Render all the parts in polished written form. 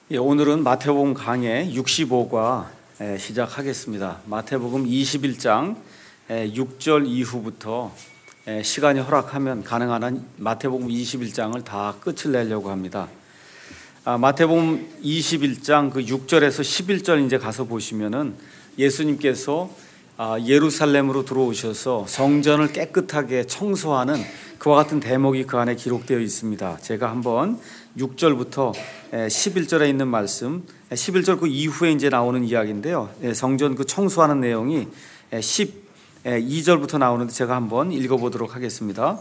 오늘은 마태복음 강해 65과 시작하겠습니다. 마태복음 21장 6절 이후부터 시간이 허락하면 가능한 한 마태복음 21장을 다 끝을 내려고 합니다. 마태복음 21장 그 6절에서 11절 이제 가서 보시면은 예수님께서 예루살렘으로 들어오셔서 성전을 깨끗하게 청소하는 그와 같은 대목이 그 안에 기록되어 있습니다. 제가 한번 6절부터 11절에 있는 말씀, 11절 그 이후에 이제 나오는 이야기인데요. 성전 그 청소하는 내용이 12절부터 나오는데 제가 한번 읽어보도록 하겠습니다.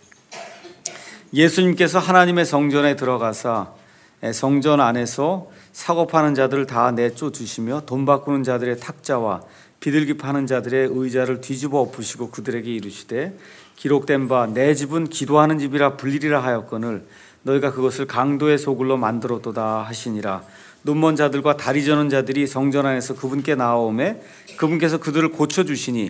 예수님께서 하나님의 성전에 들어가사 성전 안에서 사고 파는 자들을 다 내쫓으시며 돈 바꾸는 자들의 탁자와 비둘기 파는 자들의 의자를 뒤집어 엎으시고 그들에게 이르시되 기록된 바 내 집은 기도하는 집이라 불리리라 하였거늘 너희가 그것을 강도의 소굴로 만들었도다 하시니라. 눈먼 자들과 다리 저는 자들이 성전 안에서 그분께 나아오매 그분께서 그들을 고쳐주시니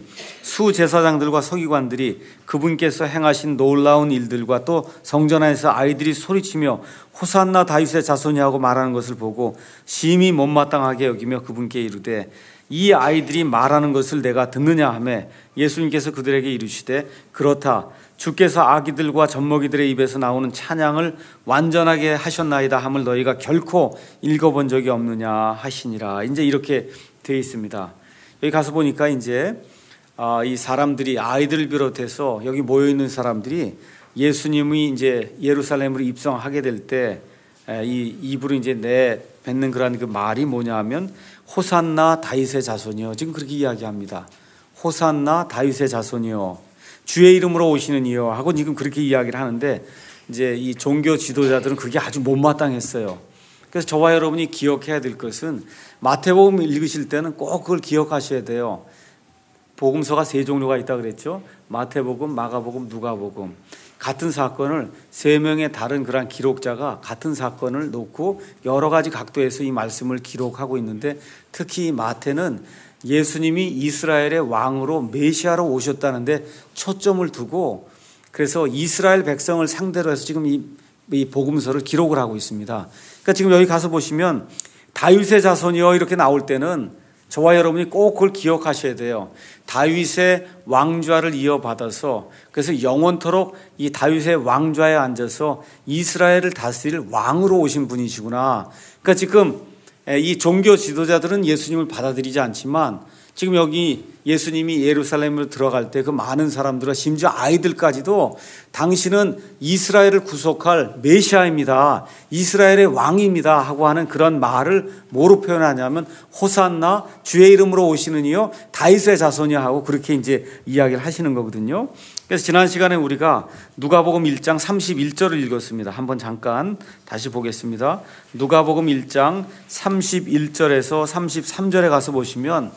수제사장들과 서기관들이 그분께서 행하신 놀라운 일들과 또 성전 안에서 아이들이 소리치며 호산나 다윗의 자손이 하고 말하는 것을 보고 심히 못마땅하게 여기며 그분께 이르되 이 아이들이 말하는 것을 내가 듣느냐 하매 예수님께서 그들에게 이르시되 그렇다. 주께서 아기들과 젖먹이들의 입에서 나오는 찬양을 완전하게 하셨나이다 함을 너희가 결코 읽어본 적이 없느냐 하시니라. 이제 이렇게 되어 있습니다. 여기 가서 보니까 이제 이 사람들이 아이들을 비롯해서 여기 모여 있는 사람들이 예수님이 이제 예루살렘으로 입성하게 될 때 이 입으로 이제 내뱉는 그런 그 말이 뭐냐하면 호산나 다윗의 자손이요. 지금 그렇게 이야기합니다. 호산나 다윗의 자손이요. 주의 이름으로 오시는 이요 하고 지금 그렇게 이야기를 하는데 이제 이 종교 지도자들은 그게 아주 못마땅했어요. 그래서 저와 여러분이 기억해야 될 것은 마태복음 읽으실 때는 꼭 그걸 기억하셔야 돼요. 복음서가 세 종류가 있다 그랬죠. 마태복음, 마가복음, 누가복음. 같은 사건을 세 명의 다른 그런 기록자가 같은 사건을 놓고 여러 가지 각도에서 이 말씀을 기록하고 있는데 특히 마태는 예수님이 이스라엘의 왕으로 메시아로 오셨다는데 초점을 두고 그래서 이스라엘 백성을 상대로 해서 지금 이 복음서를 기록을 하고 있습니다. 그러니까 지금 여기 가서 보시면 다윗의 자손이요 이렇게 나올 때는 저와 여러분이 꼭 그걸 기억하셔야 돼요. 다윗의 왕좌를 이어받아서 그래서 영원토록 이 다윗의 왕좌에 앉아서 이스라엘을 다스릴 왕으로 오신 분이시구나. 그러니까 지금 이 종교 지도자들은 예수님을 받아들이지 않지만 지금 여기 예수님이 예루살렘으로 들어갈 때 그 많은 사람들과 심지어 아이들까지도 당신은 이스라엘을 구속할 메시아입니다. 이스라엘의 왕입니다. 하고 하는 그런 말을 뭐로 표현하냐면 호산나 주의 이름으로 오시는 이요 다윗의 자손이야 하고 그렇게 이제 이야기를 하시는 거거든요. 그래서 지난 시간에 우리가 누가복음 1장 31절을 읽었습니다. 한번 잠깐 다시 보겠습니다. 누가복음 1장 31절에서 33절에 가서 보시면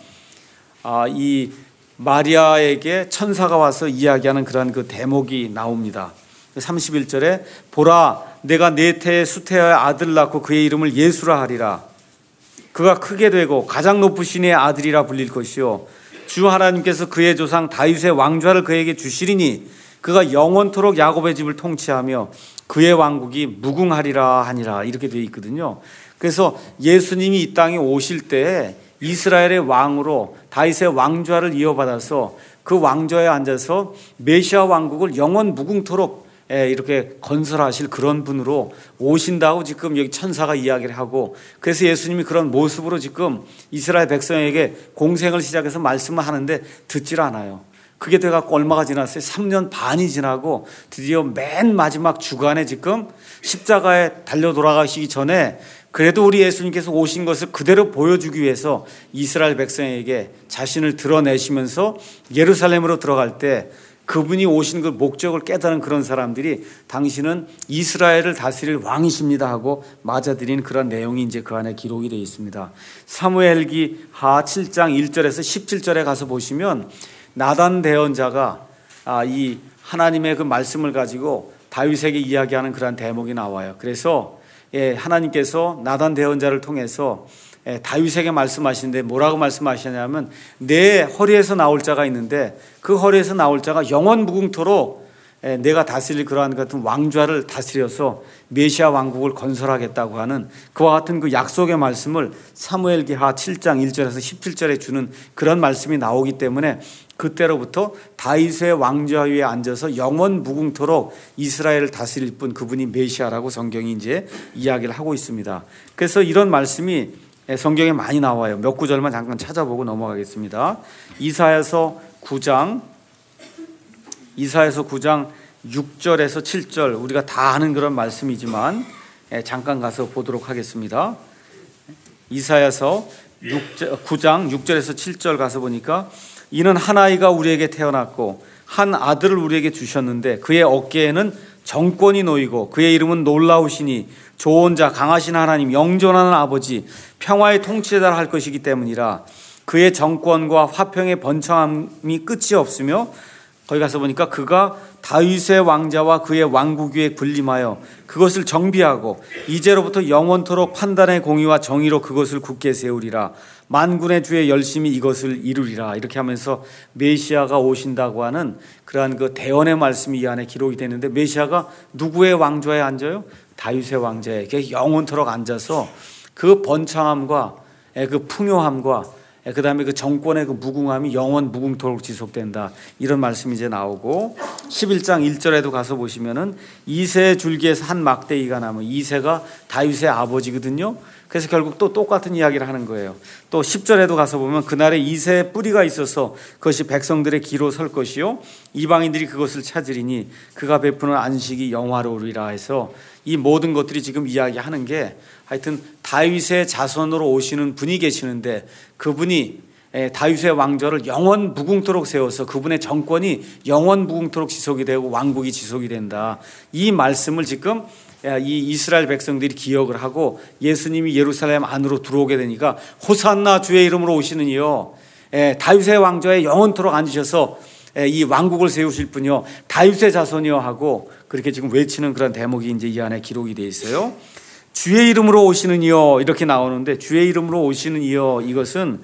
이 마리아에게 천사가 와서 이야기하는 그런 그 대목이 나옵니다. 31절에 보라 내가 네 태에 수태의 아들 낳고 그의 이름을 예수라 하리라. 그가 크게 되고 가장 높으신 이의 아들이라 불릴 것이요 주 하나님께서 그의 조상 다윗의 왕좌를 그에게 주시리니 그가 영원토록 야곱의 집을 통치하며 그의 왕국이 무궁하리라 하니라. 이렇게 되어 있거든요. 그래서 예수님이 이 땅에 오실 때 이스라엘의 왕으로 다윗의 왕좌를 이어받아서 그 왕좌에 앉아서 메시아 왕국을 영원 무궁토록 이렇게 건설하실 그런 분으로 오신다고 지금 여기 천사가 이야기를 하고 그래서 예수님이 그런 모습으로 지금 이스라엘 백성에게 공생을 시작해서 말씀을 하는데 듣질 않아요. 그게 돼갖고 얼마가 지났어요? 3년 반이 지나고 드디어 맨 마지막 주간에 지금 십자가에 달려 돌아가시기 전에 그래도 우리 예수님께서 오신 것을 그대로 보여주기 위해서 이스라엘 백성에게 자신을 드러내시면서 예루살렘으로 들어갈 때 그분이 오신 그 목적을 깨달은 그런 사람들이 당신은 이스라엘을 다스릴 왕이십니다 하고 맞아들인 그런 내용이 이제 그 안에 기록이 되어 있습니다. 사무엘기 하 7장 1절에서 17절에 가서 보시면 나단 대언자가 이 하나님의 그 말씀을 가지고 다윗에게 이야기하는 그런 대목이 나와요. 그래서 하나님께서 나단 대언자를 통해서 다윗에게 말씀하시는데 뭐라고 말씀하시냐면 내 허리에서 나올 자가 있는데 그 허리에서 나올 자가 영원 무궁토록 내가 다스릴 그러한 같은 왕좌를 다스려서 메시아 왕국을 건설하겠다고 하는 그와 같은 그 약속의 말씀을 사무엘기하 7장 1절에서 17절에 주는 그런 말씀이 나오기 때문에 그때로부터 다윗의 왕좌 위에 앉아서 영원 무궁토록 이스라엘을 다스릴 분, 그분이 메시아라고 성경이 이제 이야기를 하고 있습니다. 그래서 이런 말씀이 성경에 많이 나와요. 몇 구절만 잠깐 찾아보고 넘어가겠습니다. 이사야서 9장 6절에서 7절, 우리가 다 아는 그런 말씀이지만 잠깐 가서 보도록 하겠습니다. 이사야서 9장 6절에서 7절 가서 보니까, 이는 한 아이가 우리에게 태어났고 한 아들을 우리에게 주셨는데 그의 어깨에는 정권이 놓이고 그의 이름은 놀라우시니 좋은 자, 강하신 하나님, 영존하는 아버지, 평화의 통치자라 할 것이기 때문이라. 그의 정권과 화평의 번창함이 끝이 없으며, 거기 가서 보니까 그가 다윗의 왕자와 그의 왕국 위에 군림하여 그것을 정비하고 이제로부터 영원토록 판단의 공의와 정의로 그것을 굳게 세우리라. 만군의 주의 열심히 이것을 이루리라. 이렇게 하면서 메시아가 오신다고 하는 그러한 그 대언의 말씀이 이 안에 기록이 되는데, 메시아가 누구의 왕좌에 앉아요? 다윗의 왕좌에 영원토록 앉아서 그 번창함과 그 풍요함과 그 다음에 그 정권의 그 무궁함이 영원 무궁토록 지속된다, 이런 말씀이 이제 나오고, 11장 1절에도 가서 보시면은 이새의 줄기에서 한 막대기가 나면, 이새가 다윗의 아버지거든요. 그래서 결국 또 똑같은 이야기를 하는 거예요. 또 10절에도 가서 보면 그날에 이새의 뿌리가 있어서 그것이 백성들의 기로 설 것이요 이방인들이 그것을 찾으리니 그가 베푸는 안식이 영화로우리라 해서, 이 모든 것들이 지금 이야기하는 게 하여튼 다윗의 자손으로 오시는 분이 계시는데, 그분이 다윗의 왕좌를 영원 무궁토록 세워서 그분의 정권이 영원 무궁토록 지속이 되고 왕국이 지속이 된다, 이 말씀을 지금 이 이스라엘 백성들이 기억을 하고, 예수님이 예루살렘 안으로 들어오게 되니까 호산나 주의 이름으로 오시는 이요, 다윗의 왕좌에 영원토록 앉으셔서 이 왕국을 세우실 분이요, 다윗의 자손이요 하고 그렇게 지금 외치는 그런 대목이 이제 이 안에 기록이 되어 있어요. 주의 이름으로 오시는 이요, 이렇게 나오는데, 주의 이름으로 오시는 이요, 이것은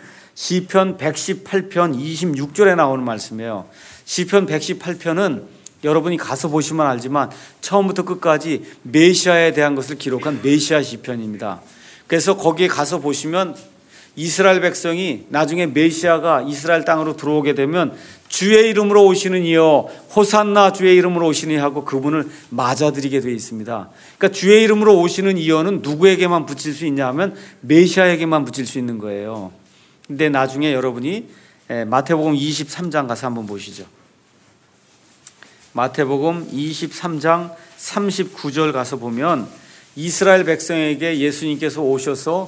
시편 118편 26절에 나오는 말씀이에요. 시편 118편은 여러분이 가서 보시면 알지만 처음부터 끝까지 메시아에 대한 것을 기록한 메시아 시편입니다. 그래서 거기에 가서 보시면 이스라엘 백성이 나중에 메시아가 이스라엘 땅으로 들어오게 되면 주의 이름으로 오시는 이여, 호산나 주의 이름으로 오시니 하고 그분을 맞아들이게 되어 있습니다. 그러니까 주의 이름으로 오시는 이여는 누구에게만 붙일 수 있냐 하면 메시아에게만 붙일 수 있는 거예요. 근데 나중에 여러분이 마태복음 23장 가서 한번 보시죠. 마태복음 23장 39절 가서 보면 이스라엘 백성에게 예수님께서 오셔서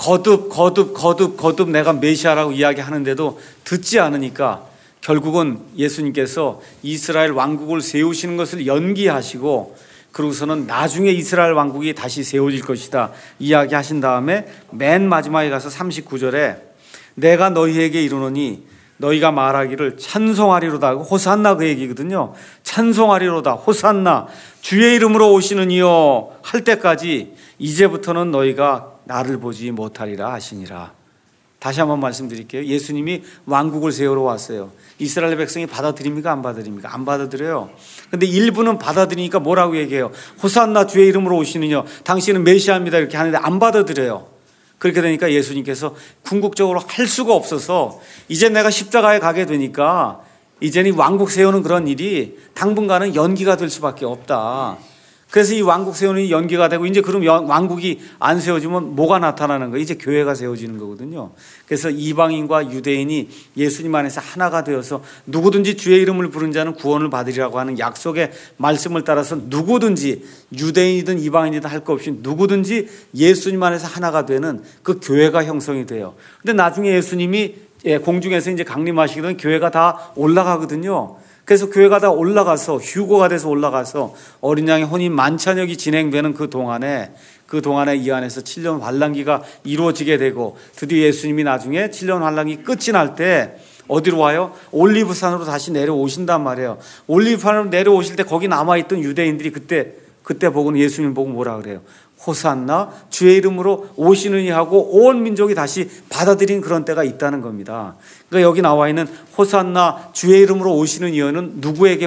거듭 내가 메시아라고 이야기하는데도 듣지 않으니까 결국은 예수님께서 이스라엘 왕국을 세우시는 것을 연기하시고, 그러고서는 나중에 이스라엘 왕국이 다시 세워질 것이다 이야기하신 다음에 맨 마지막에 가서 39절에 내가 너희에게 이르노니 너희가 말하기를 찬송하리로다, 호산나 그 얘기거든요. 찬송하리로다, 호산나 주의 이름으로 오시는 이여 할 때까지 이제부터는 너희가 나를 보지 못하리라 하시니라. 다시 한번 말씀드릴게요. 예수님이 왕국을 세우러 왔어요. 이스라엘 백성이 받아들입니까? 안 받아들입니까? 안 받아들여요. 근데 일부는 받아들이니까 뭐라고 얘기해요? 호산나 주의 이름으로 오시느냐, 당신은 메시아입니다, 이렇게 하는데 안 받아들여요. 그렇게 되니까 예수님께서 궁극적으로 할 수가 없어서 이제 내가 십자가에 가게 되니까 이제는 왕국 세우는 그런 일이 당분간은 연기가 될 수밖에 없다. 그래서 이 왕국 세우는 일이 연기가 되고, 이제 그럼 왕국이 안 세워지면 뭐가 나타나는 거예요? 이제 교회가 세워지는 거거든요. 그래서 이방인과 유대인이 예수님 안에서 하나가 되어서 누구든지 주의 이름을 부른 자는 구원을 받으리라고 하는 약속의 말씀을 따라서 누구든지 유대인이든 이방인이든 할 것 없이 누구든지 예수님 안에서 하나가 되는 그 교회가 형성이 돼요. 근데 나중에 예수님이 공중에서 이제 강림하시게 되면 교회가 다 올라가거든요. 그래서 교회가 다 올라가서 휴거가 돼서 올라가서 어린 양의 혼인 만찬역이 진행되는 그 동안에 이 안에서 7년 환란기가 이루어지게 되고, 드디어 예수님이 나중에 7년 환란기 끝이 날 때 어디로 와요? 올리브산으로 다시 내려오신단 말이에요. 올리브산으로 내려오실 때 거기 남아있던 유대인들이 그때 보고는 예수님 보고 뭐라 그래요? 호산나 주의 이름으로 오시느니 하고 온 민족이 다시 받아들인 그런 때가 있다는 겁니다. 그러니까 여기 나와 있는 호산나 주의 이름으로 오시는 이여는 누구에게만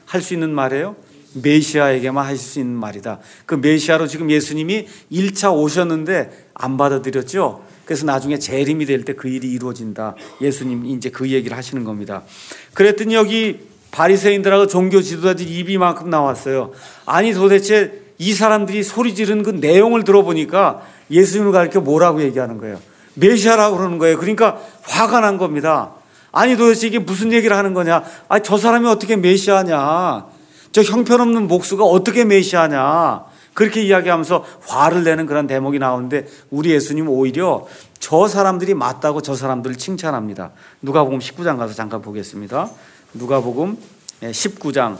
할 수 있는 말이에요? 메시아에게만 하실 수 있는 말이다. 그 메시아로 지금 예수님이 1차 오셨는데 안 받아들였죠. 그래서 나중에 재림이 될 때 그 일이 이루어진다. 예수님이 이제 그 얘기를 하시는 겁니다. 그랬더니 여기 바리새인들하고 종교 지도자들 입이 이만큼 나왔어요. 아니 도대체 이 사람들이 소리 지르는 그 내용을 들어보니까 예수님을 가리켜 뭐라고 얘기하는 거예요? 메시아라고 그러는 거예요. 그러니까 화가 난 겁니다. 아니 도대체 이게 무슨 얘기를 하는 거냐? 아니 저 사람이 어떻게 메시아냐? 저 형편없는 목수가 어떻게 메시아냐? 그렇게 이야기하면서 화를 내는 그런 대목이 나오는데 우리 예수님은 오히려 저 사람들이 맞다고 저 사람들을 칭찬합니다. 누가복음 19장 가서 잠깐 보겠습니다. 누가복음 19장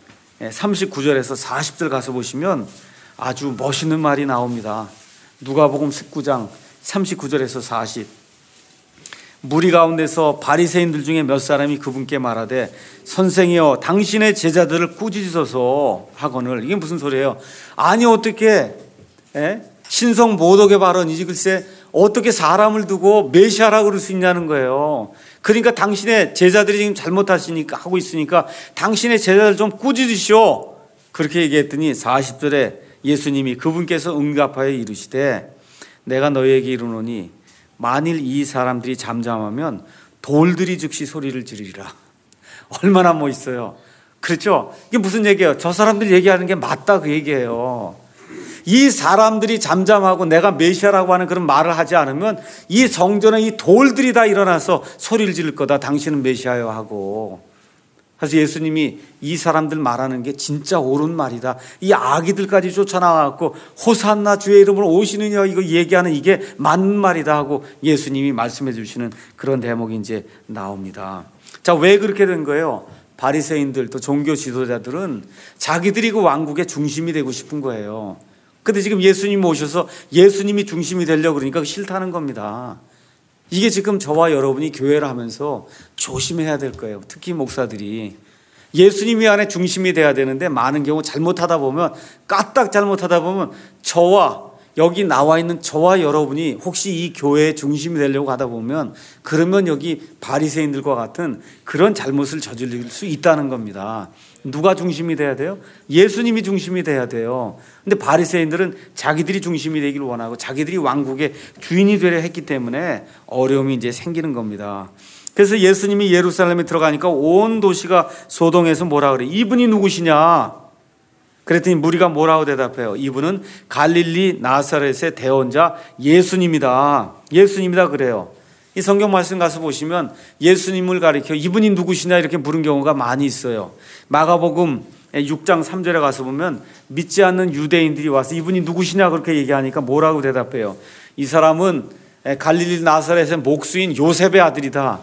39절에서 40절 가서 보시면 아주 멋있는 말이 나옵니다. 누가복음 19장 39절에서 40. 무리 가운데서 바리새인들 중에 몇 사람이 그분께 말하되 선생이여 당신의 제자들을 꾸짖으소서 하거늘. 이게 무슨 소리예요? 아니 어떻게 신성 모독의 발언이지 글쎄 어떻게 사람을 두고 메시아라고 그럴 수 있냐는 거예요. 그러니까 당신의 제자들이 지금 잘못하시니까 하고 있으니까 당신의 제자들 좀 꾸짖으시오. 그렇게 얘기했더니 40절에 예수님이 그분께서 응답하여 이르시되 내가 너희에게 이르노니 만일 이 사람들이 잠잠하면 돌들이 즉시 소리를 지르리라. 얼마나 멋있어요. 그렇죠? 이게 무슨 얘기예요? 저 사람들 얘기하는 게 맞다 그 얘기예요. 이 사람들이 잠잠하고 내가 메시아라고 하는 그런 말을 하지 않으면 이 성전에 이 돌들이 다 일어나서 소리를 지를 거다. 당신은 메시아요 하고. 그래서 예수님이 이 사람들 말하는 게 진짜 옳은 말이다. 이 아기들까지 쫓아나와갖고 호산나 주의 이름으로 오시느냐 이거 얘기하는 이게 맞는 말이다 하고 예수님이 말씀해 주시는 그런 대목이 이제 나옵니다. 자, 왜 그렇게 된 거예요? 바리새인들 또 종교 지도자들은 자기들이 그 왕국의 중심이 되고 싶은 거예요. 근데 지금 예수님 오셔서 예수님이 중심이 되려고 그러니까 싫다는 겁니다. 이게 지금 저와 여러분이 교회를 하면서 조심해야 될 거예요. 특히 목사들이. 예수님이 안에 중심이 돼야 되는데 많은 경우 잘못하다 보면 까딱 잘못하다 보면 저와 여기 나와 있는 저와 여러분이 혹시 이 교회의 중심이 되려고 하다 보면 그러면 여기 바리새인들과 같은 그런 잘못을 저지를 수 있다는 겁니다. 누가 중심이 돼야 돼요? 예수님이 중심이 돼야 돼요. 근데 바리새인들은 자기들이 중심이 되기를 원하고 자기들이 왕국의 주인이 되려 했기 때문에 어려움이 이제 생기는 겁니다. 그래서 예수님이 예루살렘에 들어가니까 온 도시가 소동해서 뭐라 그래? 이분이 누구시냐? 그랬더니 무리가 뭐라고 대답해요? 이분은 갈릴리 나사렛의 대원자 예수님이다. 예수님이다 그래요. 이 성경 말씀 가서 보시면 예수님을 가리켜 이분이 누구시냐 이렇게 물은 경우가 많이 있어요. 마가복음 6장 3절에 가서 보면 믿지 않는 유대인들이 와서 이분이 누구시냐 그렇게 얘기하니까 뭐라고 대답해요? 이 사람은 갈릴리 나사렛의 목수인 요셉의 아들이다.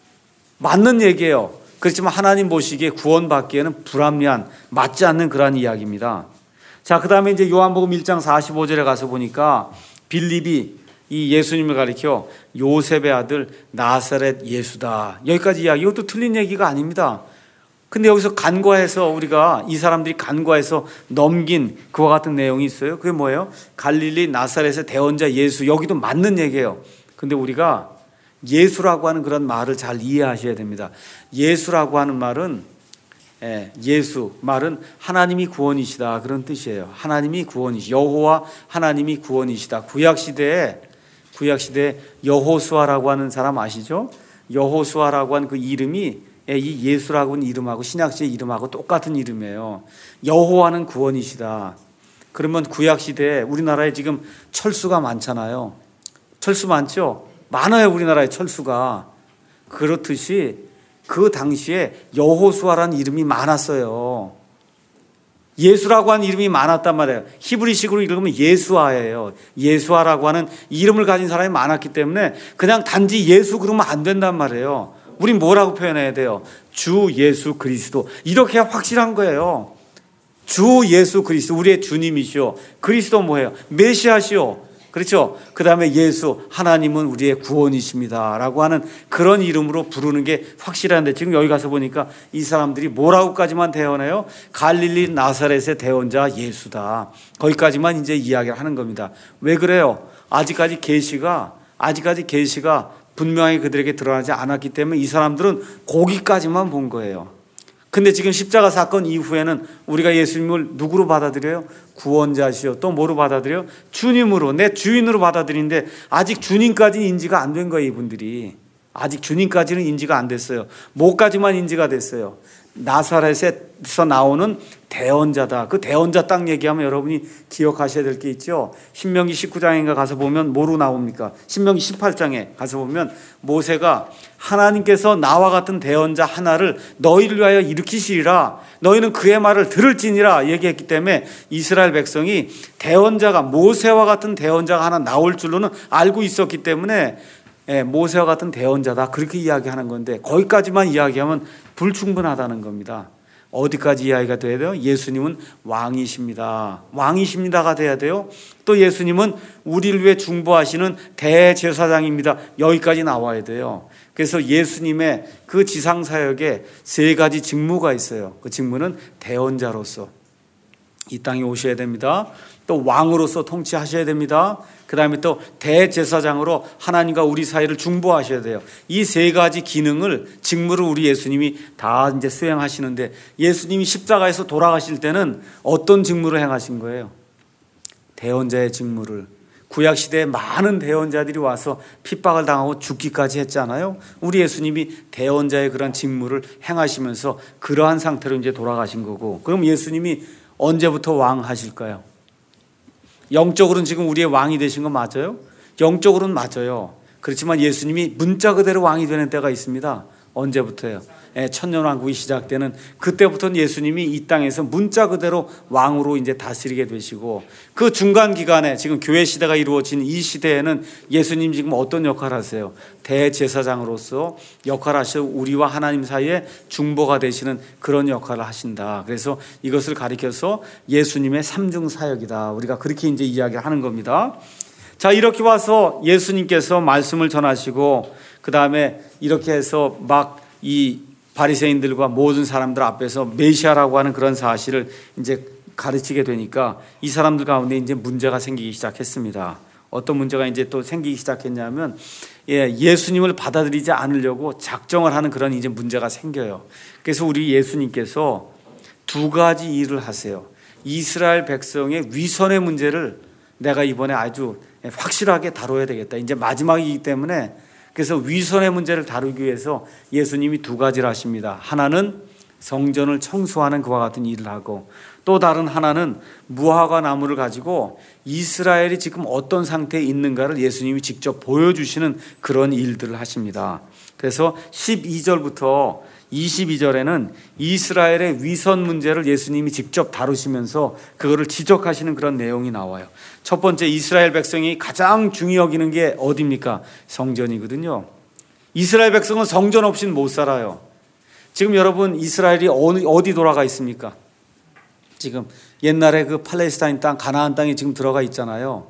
맞는 얘기예요. 그렇지만 하나님 보시기에 구원받기에는 불합리한 맞지 않는 그러한 이야기입니다. 자, 그 다음에 이제 요한복음 1장 45절에 가서 보니까 빌립이 이 예수님을 가리켜 요셉의 아들 나사렛 예수다. 여기까지 이야기. 이것도 틀린 얘기가 아닙니다. 근데 여기서 간과해서 우리가 이 사람들이 간과해서 넘긴 그와 같은 내용이 있어요. 그게 뭐예요? 갈릴리 나사렛의 대원자 예수. 여기도 맞는 얘기예요. 근데 우리가 예수라고 하는 그런 말을 잘 이해하셔야 됩니다. 예수라고 하는 말은 예수 말은 하나님이 구원이시다 그런 뜻이에요. 하나님이 구원이시 여호와 하나님이 구원이시다. 구약시대에 여호수아라고 하는 사람 아시죠? 여호수아라고 하는 그 이름이 이 예수라고 하는 이름하고 신약시대 이름하고 똑같은 이름이에요. 여호와는 구원이시다. 그러면 구약시대에 우리나라에 지금 철수가 많잖아요. 철수 많죠? 많아요. 우리나라에 철수가. 그렇듯이 그 당시에 여호수아라는 이름이 많았어요. 예수라고 하는 이름이 많았단 말이에요. 히브리식으로 읽으면 예수아예요. 예수아라고 하는 이름을 가진 사람이 많았기 때문에 그냥 단지 예수 그러면 안 된단 말이에요. 우린 뭐라고 표현해야 돼요? 주 예수 그리스도. 이렇게 확실한 거예요. 주 예수 그리스도 우리의 주님이시오. 그리스도 뭐예요? 메시아시오. 그렇죠? 그 다음에 예수 하나님은 우리의 구원이십니다 라고 하는 그런 이름으로 부르는 게 확실한데 지금 여기 가서 보니까 이 사람들이 뭐라고까지만 대언해요? 갈릴리 나사렛의 대원자 예수다. 거기까지만 이제 이야기를 하는 겁니다. 왜 그래요? 아직까지 계시가 분명히 그들에게 드러나지 않았기 때문에 이 사람들은 거기까지만 본 거예요. 근데 지금 십자가 사건 이후에는 우리가 예수님을 누구로 받아들여요? 구원자시요. 또 뭐로 받아들여요? 주님으로, 내 주인으로 받아들이는데 아직 주님까지 인지가 안 된 거예요, 이분들이. 아직 주님까지는 인지가 안 됐어요. 뭐까지만 인지가 됐어요? 나사렛에서 나오는 대언자다. 그 대언자 딱 얘기하면 여러분이 기억하셔야 될 게 있죠. 신명기 19장인가 가서 보면 뭐로 나옵니까? 신명기 18장에 가서 보면 모세가 하나님께서 나와 같은 대언자 하나를 너희를 위하여 일으키시리라. 너희는 그의 말을 들을지니라 얘기했기 때문에 이스라엘 백성이 대언자가, 모세와 같은 대언자가 하나 나올 줄로는 알고 있었기 때문에 모세와 같은 대언자다 그렇게 이야기하는 건데, 거기까지만 이야기하면 불충분하다는 겁니다. 어디까지 이야기가 돼야 돼요? 예수님은 왕이십니다. 왕이십니다가 돼야 돼요. 또 예수님은 우리를 위해 중보하시는 대제사장입니다. 여기까지 나와야 돼요. 그래서 예수님의 그 지상사역에 세 가지 직무가 있어요. 그 직무는 대언자로서 이 땅에 오셔야 됩니다. 또 왕으로서 통치하셔야 됩니다. 그 다음에 또 대제사장으로 하나님과 우리 사이를 중보하셔야 돼요. 이 세 가지 기능을, 직무를 우리 예수님이 다 이제 수행하시는데, 예수님이 십자가에서 돌아가실 때는 어떤 직무를 행하신 거예요? 대언자의 직무를. 구약시대에 많은 대언자들이 와서 핍박을 당하고 죽기까지 했잖아요. 우리 예수님이 대언자의 그런 직무를 행하시면서 그러한 상태로 이제 돌아가신 거고, 그럼 예수님이 언제부터 왕 하실까요? 영적으로는 지금 우리의 왕이 되신 건 맞아요? 영적으로는 맞아요. 그렇지만 예수님이 문자 그대로 왕이 되는 때가 있습니다. 언제부터요? 천년왕국이 시작되는 그때부터는 예수님이 이 땅에서 문자 그대로 왕으로 이제 다스리게 되시고, 그 중간 기간에 지금 교회 시대가 이루어진 이 시대에는 예수님 지금 어떤 역할을 하세요? 대제사장으로서 역할을 하시고 우리와 하나님 사이에 중보가 되시는 그런 역할을 하신다. 그래서 이것을 가리켜서 예수님의 삼중 사역이다. 우리가 그렇게 이제 이야기하는 겁니다. 자, 이렇게 와서 예수님께서 말씀을 전하시고, 그 다음에 이렇게 해서 막 이 바리새인들과 모든 사람들 앞에서 메시아라고 하는 그런 사실을 이제 가르치게 되니까 이 사람들 가운데 이제 문제가 생기기 시작했습니다. 어떤 문제가 이제 또 생기기 시작했냐면, 예수님을 받아들이지 않으려고 작정을 하는 그런 이제 문제가 생겨요. 그래서 우리 예수님께서 두 가지 일을 하세요. 이스라엘 백성의 위선의 문제를 내가 이번에 아주 확실하게 다뤄야 되겠다. 이제 마지막이기 때문에, 그래서 위선의 문제를 다루기 위해서 예수님이 두 가지를 하십니다. 하나는 성전을 청소하는 그와 같은 일을 하고, 또 다른 하나는 무화과 나무를 가지고 이스라엘이 지금 어떤 상태에 있는가를 예수님이 직접 보여주시는 그런 일들을 하십니다. 그래서 12절부터 22절에는 이스라엘의 위선 문제를 예수님이 직접 다루시면서 그거를 지적하시는 그런 내용이 나와요. 첫 번째, 이스라엘 백성이 가장 중히 여기는 게 어디입니까? 성전이거든요. 이스라엘 백성은 성전 없이는 못 살아요. 지금 여러분, 이스라엘이 어디 돌아가 있습니까? 지금 옛날에 그 팔레스타인 땅, 가나안 땅에 지금 들어가 있잖아요.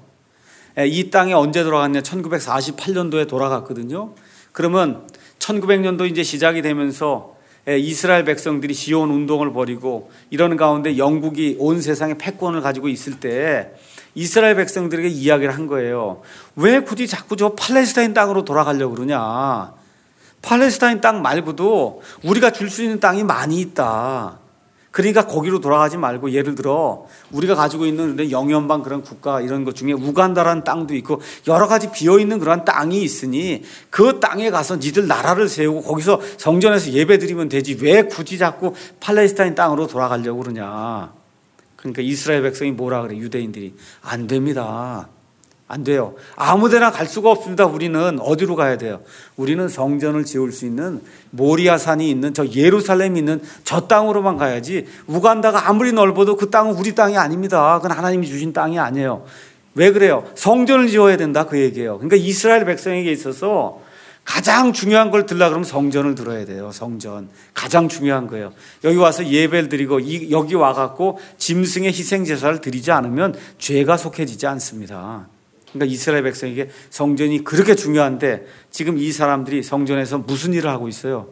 이 땅에 언제 돌아갔냐? 1948년도에 돌아갔거든요. 그러면 1900년도 이제 시작이 되면서 이스라엘 백성들이 지온 운동을 벌이고 이러는 가운데 영국이 온 세상에 패권을 가지고 있을 때 이스라엘 백성들에게 이야기를 한 거예요. 왜 굳이 자꾸 저 팔레스타인 땅으로 돌아가려고 그러냐? 팔레스타인 땅 말고도 우리가 줄 수 있는 땅이 많이 있다. 그러니까 거기로 돌아가지 말고, 예를 들어 우리가 가지고 있는 영연방 그런 국가 이런 것 중에 우간다라는 땅도 있고 여러 가지 비어있는 그런 땅이 있으니 그 땅에 가서 니들 나라를 세우고 거기서 성전에서 예배 드리면 되지, 왜 굳이 자꾸 팔레스타인 땅으로 돌아가려고 그러냐. 그러니까 이스라엘 백성이 뭐라 그래? 유대인들이 안 됩니다. 안 돼요. 아무데나 갈 수가 없습니다. 우리는 어디로 가야 돼요? 우리는 성전을 지을 수 있는 모리아산이 있는 저 예루살렘이 있는 저 땅으로만 가야지, 우간다가 아무리 넓어도 그 땅은 우리 땅이 아닙니다. 그건 하나님이 주신 땅이 아니에요. 왜 그래요? 성전을 지어야 된다 그 얘기예요. 그러니까 이스라엘 백성에게 있어서 가장 중요한 걸 들라 그러면 성전을 들어야 돼요. 성전 가장 중요한 거예요. 여기 와서 예배를 드리고 여기 와갖고 짐승의 희생 제사를 드리지 않으면 죄가 속해지지 않습니다. 그러니까 이스라엘 백성에게 성전이 그렇게 중요한데 지금 이 사람들이 성전에서 무슨 일을 하고 있어요?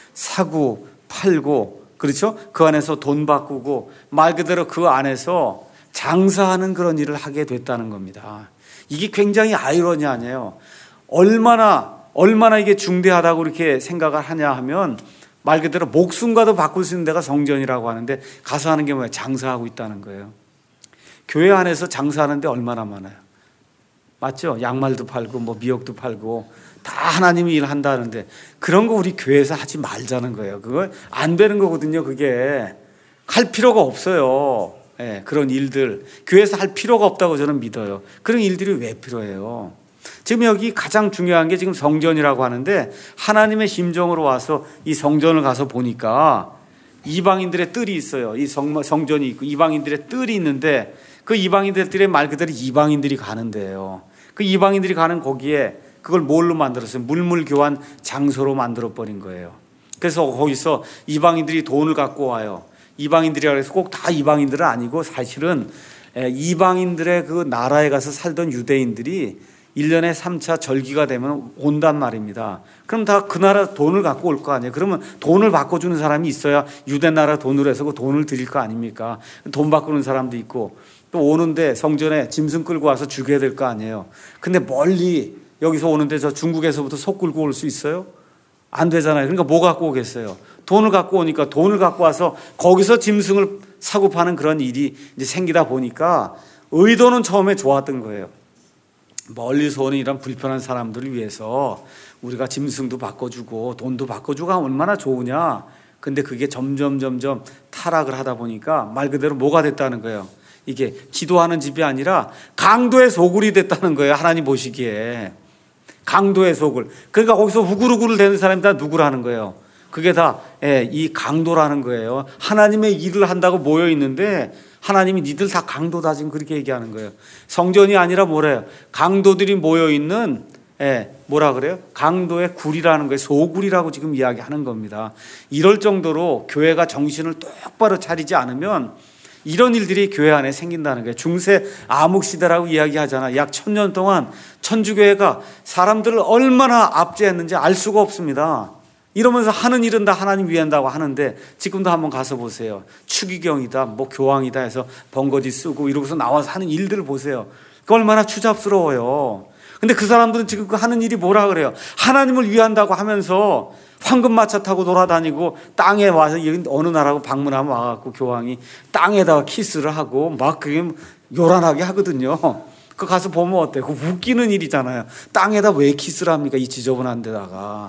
사고 팔고, 그렇죠? 그 안에서 돈 바꾸고 말 그대로 그 안에서 장사하는 그런 일을 하게 됐다는 겁니다. 이게 굉장히 아이러니 아니에요. 얼마나 이게 중대하다고 이렇게 생각을 하냐 하면, 말 그대로 목숨과도 바꿀 수 있는 데가 성전이라고 하는데 가서 하는 게 뭐예요? 장사하고 있다는 거예요. 교회 안에서 장사하는데 얼마나 많아요. 맞죠? 양말도 팔고 뭐 미역도 팔고 다 하나님이 일한다는데 그런 거 우리 교회에서 하지 말자는 거예요. 그거 안 되는 거거든요. 그게 할 필요가 없어요. 그런 일들 교회에서 할 필요가 없다고 저는 믿어요. 그런 일들이 왜 필요해요? 지금 여기 가장 중요한 게 지금 성전이라고 하는데 하나님의 심정으로 와서 이 성전을 가서 보니까 이방인들의 뜰이 있어요. 이 성전이 있고 이방인들의 뜰이 있는데 그 이방인들의 뜰에 말 그대로 이방인들이 가는 데예요. 그 이방인들이 가는 거기에 그걸 뭘로 만들었어요? 물물교환 장소로 만들어버린 거예요. 그래서 거기서 이방인들이 돈을 갖고 와요. 이방인들이라고 해서 꼭 다 이방인들은 아니고 사실은 이방인들의 그 나라에 가서 살던 유대인들이 1년에 3차 절기가 되면 온단 말입니다. 그럼 다 그 나라 돈을 갖고 올 거 아니에요. 그러면 돈을 바꿔주는 사람이 있어야 유대 나라 돈으로 해서 그 돈을 드릴 거 아닙니까? 돈 바꾸는 사람도 있고 또 오는데 성전에 짐승 끌고 와서 죽여야 될 거 아니에요. 근데 멀리 여기서 오는데 저 중국에서부터 소 끌고 올 수 있어요? 안 되잖아요. 그러니까 뭐 갖고 오겠어요? 돈을 갖고 오니까 돈을 갖고 와서 거기서 짐승을 사고 파는 그런 일이 이제 생기다 보니까 의도는 처음에 좋았던 거예요. 멀리서 오는 이런 불편한 사람들을 위해서 우리가 짐승도 바꿔주고 돈도 바꿔주고 하면 얼마나 좋으냐. 근데 그게 점점 타락을 하다 보니까 말 그대로 뭐가 됐다는 거예요. 이게 기도하는 집이 아니라 강도의 소굴이 됐다는 거예요. 하나님 보시기에 강도의 소굴. 그러니까 거기서 우글우글 대는 사람이 다 누구라는 거예요. 그게 다 이 강도라는 거예요. 하나님의 일을 한다고 모여 있는데 하나님이 니들 다 강도다 지금 그렇게 얘기하는 거예요. 성전이 아니라 뭐래요? 강도들이 모여 있는 뭐라 그래요? 강도의 굴이라는 거예요. 소굴이라고 지금 이야기하는 겁니다. 이럴 정도로 교회가 정신을 똑바로 차리지 않으면 이런 일들이 교회 안에 생긴다는 거예요. 중세 암흑시대라고 이야기하잖아. 약 1000년 동안 천주교회가 사람들을 얼마나 압제했는지 알 수가 없습니다. 이러면서 하는 일은 다 하나님 위한다고 하는데 지금도 한번 가서 보세요. 추기경이다 뭐 교황이다 해서 번거지 쓰고 이러고서 나와서 하는 일들을 보세요. 그 얼마나 추잡스러워요. 근데 그 사람들은 지금 그 하는 일이 뭐라 그래요? 하나님을 위한다고 하면서 황금마차 타고 돌아다니고 땅에 와서 어느 나라고 방문하면 와갖고 교황이 땅에다가 키스를 하고 막 그게 요란하게 하거든요. 그 가서 보면 어때요? 그 웃기는 일이잖아요. 땅에다 왜 키스를 합니까? 이 지저분한 데다가.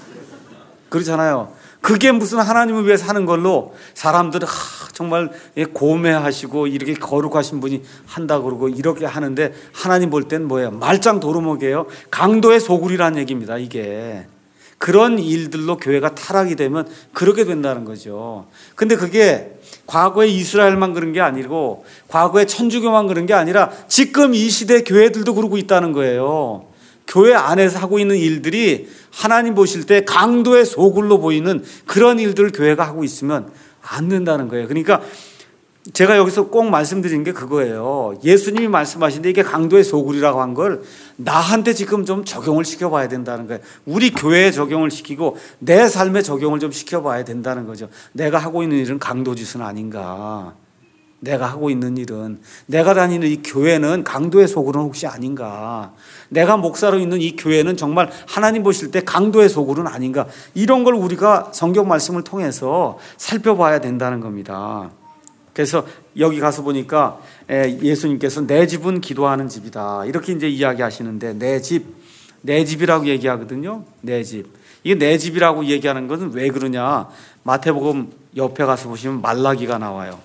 그렇잖아요. 그게 무슨 하나님을 위해서 하는 걸로 사람들은 정말 고매하시고 이렇게 거룩하신 분이 한다 그러고 이렇게 하는데 하나님 볼 땐 뭐예요? 말짱 도루묵이에요. 강도의 소굴이라는 얘기입니다. 이게 그런 일들로 교회가 타락이 되면 그렇게 된다는 거죠. 근데 그게 과거에 이스라엘만 그런 게 아니고 과거에 천주교만 그런 게 아니라 지금 이 시대 교회들도 그러고 있다는 거예요. 교회 안에서 하고 있는 일들이 하나님 보실 때 강도의 소굴로 보이는 그런 일들을 교회가 하고 있으면 안 된다는 거예요. 그러니까 제가 여기서 꼭 말씀드린 게 그거예요. 예수님이 말씀하신데 이게 강도의 소굴이라고 한 걸 나한테 지금 좀 적용을 시켜봐야 된다는 거예요. 우리 교회에 적용을 시키고 내 삶에 적용을 좀 시켜봐야 된다는 거죠. 내가 하고 있는 일은 강도짓은 아닌가. 내가 하고 있는 일은 내가 다니는 이 교회는 강도의 소굴은 혹시 아닌가. 내가 목사로 있는 이 교회는 정말 하나님 보실 때 강도의 소굴은 아닌가. 이런 걸 우리가 성경 말씀을 통해서 살펴봐야 된다는 겁니다. 그래서 여기 가서 보니까 예수님께서 내 집은 기도하는 집이다 이렇게 이제 이야기하시는데 내 집이라고 얘기하거든요. 내 집. 이게 내 집이라고 얘기하는 것은 왜 그러냐. 마태복음 옆에 가서 보시면 말라기가 나와요.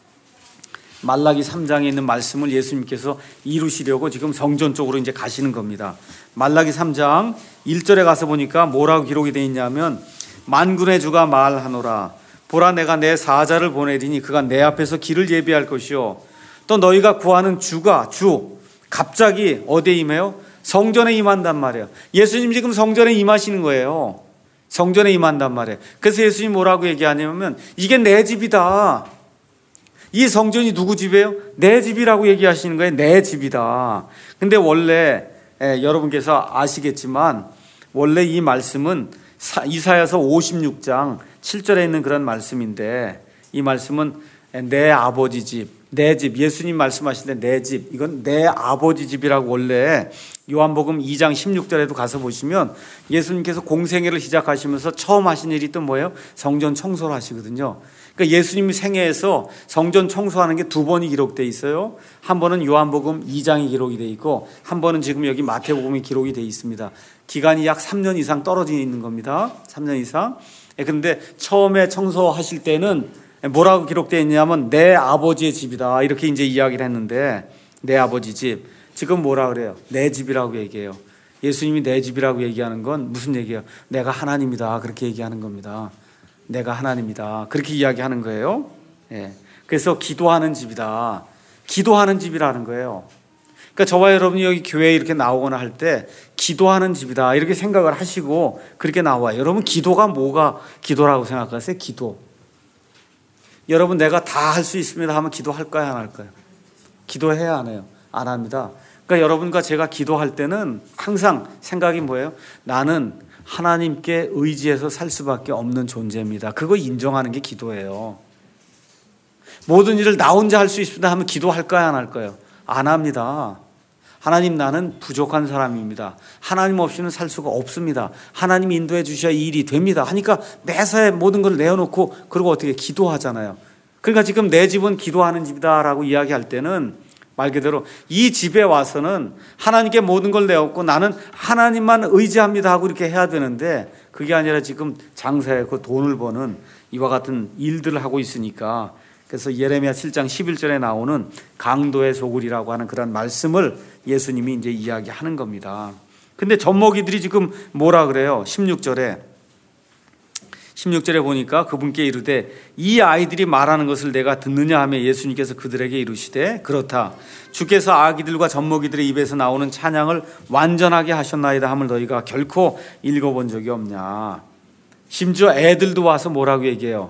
말라기 3장에 있는 말씀을 예수님께서 이루시려고 지금 성전 쪽으로 이제 가시는 겁니다. 말라기 3장 1절에 가서 보니까 뭐라고 기록이 되어 있냐면 만군의 주가 말하노라 보라 내가 내 사자를 보내리니 그가 내 앞에서 길을 예비할 것이요 또 너희가 구하는 주 갑자기 어디에 임해요? 성전에 임한단 말이에요. 예수님 지금 성전에 임하시는 거예요. 성전에 임한단 말이에요. 그래서 예수님 뭐라고 얘기하냐면 이게 내 집이다. 이 성전이 누구 집이에요? 내 집이라고 얘기하시는 거예요. 내 집이다. 근데 원래 여러분께서 아시겠지만 원래 이 말씀은 이사야서 56장 7절에 있는 그런 말씀인데 이 말씀은 내 아버지 집, 내 집, 예수님 말씀하실 때 내 집, 이건 내 아버지 집이라고 원래 요한복음 2장 16절에도 가서 보시면 예수님께서 공생애를 시작하시면서 처음 하신 일이 또 뭐예요? 성전 청소를 하시거든요. 그러니까 예수님이 생애에서 성전 청소하는 게 두 번이 기록되어 있어요. 한 번은 요한복음 2장이 기록이 되어 있고 한 번은 지금 여기 마태복음이 기록이 되어 있습니다. 기간이 약 3년 이상 떨어져 있는 겁니다. 3년 이상. 그런데 처음에 청소하실 때는 뭐라고 기록되어 있냐면 내 아버지의 집이다 이렇게 이제 이야기를 했는데 내 아버지 집 지금 뭐라 그래요? 내 집이라고 얘기해요. 예수님이 내 집이라고 얘기하는 건 무슨 얘기예요? 내가 하나님이다 그렇게 얘기하는 겁니다. 내가 하나님이다 그렇게 이야기하는 거예요. 예. 그래서 기도하는 집이다. 기도하는 집이라는 거예요. 그러니까 저와 여러분이 여기 교회에 이렇게 나오거나 할 때 기도하는 집이다 이렇게 생각을 하시고 그렇게 나와요. 여러분 기도가 뭐가 기도라고 생각하세요? 기도. 여러분 내가 다 할 수 있습니다 하면 기도할까요? 안 할까요? 기도해야 안 해요? 안 합니다. 그러니까 여러분과 제가 기도할 때는 항상 생각이 뭐예요? 나는 하나님께 의지해서 살 수밖에 없는 존재입니다. 그거 인정하는 게 기도예요. 모든 일을 나 혼자 할 수 있습니다 하면 기도할까요? 안 할까요? 안 합니다. 하나님 나는 부족한 사람입니다. 하나님 없이는 살 수가 없습니다. 하나님 인도해 주셔야 이 일이 됩니다. 하니까 매사에 모든 걸 내어놓고 그러고 어떻게 기도하잖아요. 그러니까 지금 내 집은 기도하는 집이다라고 이야기할 때는 말 그대로 이 집에 와서는 하나님께 모든 걸 내었고 나는 하나님만 의지합니다 하고 이렇게 해야 되는데 그게 아니라 지금 장사하고 돈을 버는 이와 같은 일들을 하고 있으니까 그래서 예레미야 7장 11절에 나오는 강도의 소굴이라고 하는 그런 말씀을 예수님이 이제 이야기하는 겁니다. 근데 젖먹이들이 지금 뭐라 그래요? 16절에 보니까 그분께 이르되 이 아이들이 말하는 것을 내가 듣느냐 하며 예수님께서 그들에게 이르시되 그렇다. 주께서 아기들과 젖먹이들의 입에서 나오는 찬양을 완전하게 하셨나이다 함을 너희가 결코 읽어본 적이 없냐. 심지어 애들도 와서 뭐라고 얘기해요?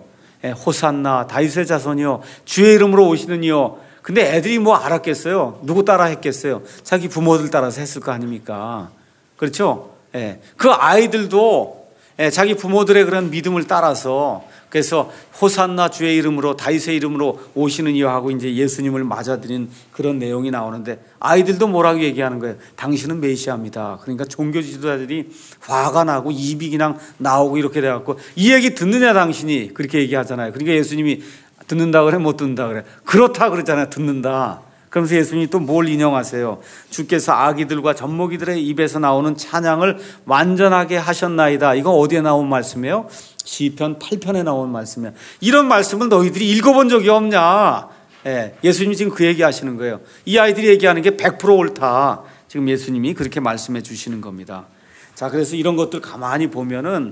호산나 다윗의 자손이요 주의 이름으로 오시는 이요. 근데 애들이 뭐 알았겠어요? 누구 따라 했겠어요? 자기 부모들 따라서 했을 거 아닙니까? 그렇죠? 그 아이들도 자기 부모들의 그런 믿음을 따라서 그래서 호산나 주의 이름으로 다윗의 이름으로 오시는 이요 하고 이제 예수님을 맞아들인 그런 내용이 나오는데 아이들도 뭐라고 얘기하는 거예요? 당신은 메시아입니다. 그러니까 종교 지도자들이 화가 나고 입이 그냥 나오고 이렇게 돼갖고 이 얘기 듣느냐 당신이 그렇게 얘기하잖아요. 그러니까 예수님이 듣는다 그래 못 듣는다 그래 그렇다 그러잖아요. 듣는다. 그러면서 예수님이 또 뭘 인용하세요? 주께서 아기들과 젖먹이들의 입에서 나오는 찬양을 완전하게 하셨나이다. 이거 어디에 나온 말씀이에요? 시편 8편에 나온 말씀이에요. 이런 말씀을 너희들이 읽어본 적이 없냐? 예수님이 지금 그 얘기 하시는 거예요. 이 아이들이 얘기하는 게 100% 옳다. 지금 예수님이 그렇게 말씀해 주시는 겁니다. 자, 그래서 이런 것들 가만히 보면은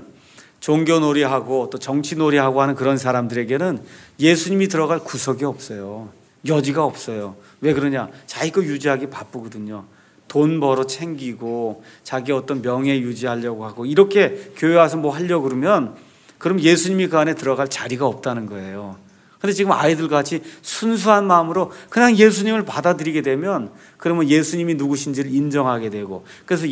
종교놀이하고 또 정치놀이하고 하는 그런 사람들에게는 예수님이 들어갈 구석이 없어요. 여지가 없어요. 왜 그러냐? 자기 거 유지하기 바쁘거든요. 돈 벌어 챙기고 자기 어떤 명예 유지하려고 하고 이렇게 교회 와서 뭐 하려고 그러면 그럼 예수님이 그 안에 들어갈 자리가 없다는 거예요. 그런데 지금 아이들 같이 순수한 마음으로 그냥 예수님을 받아들이게 되면 그러면 예수님이 누구신지를 인정하게 되고 그래서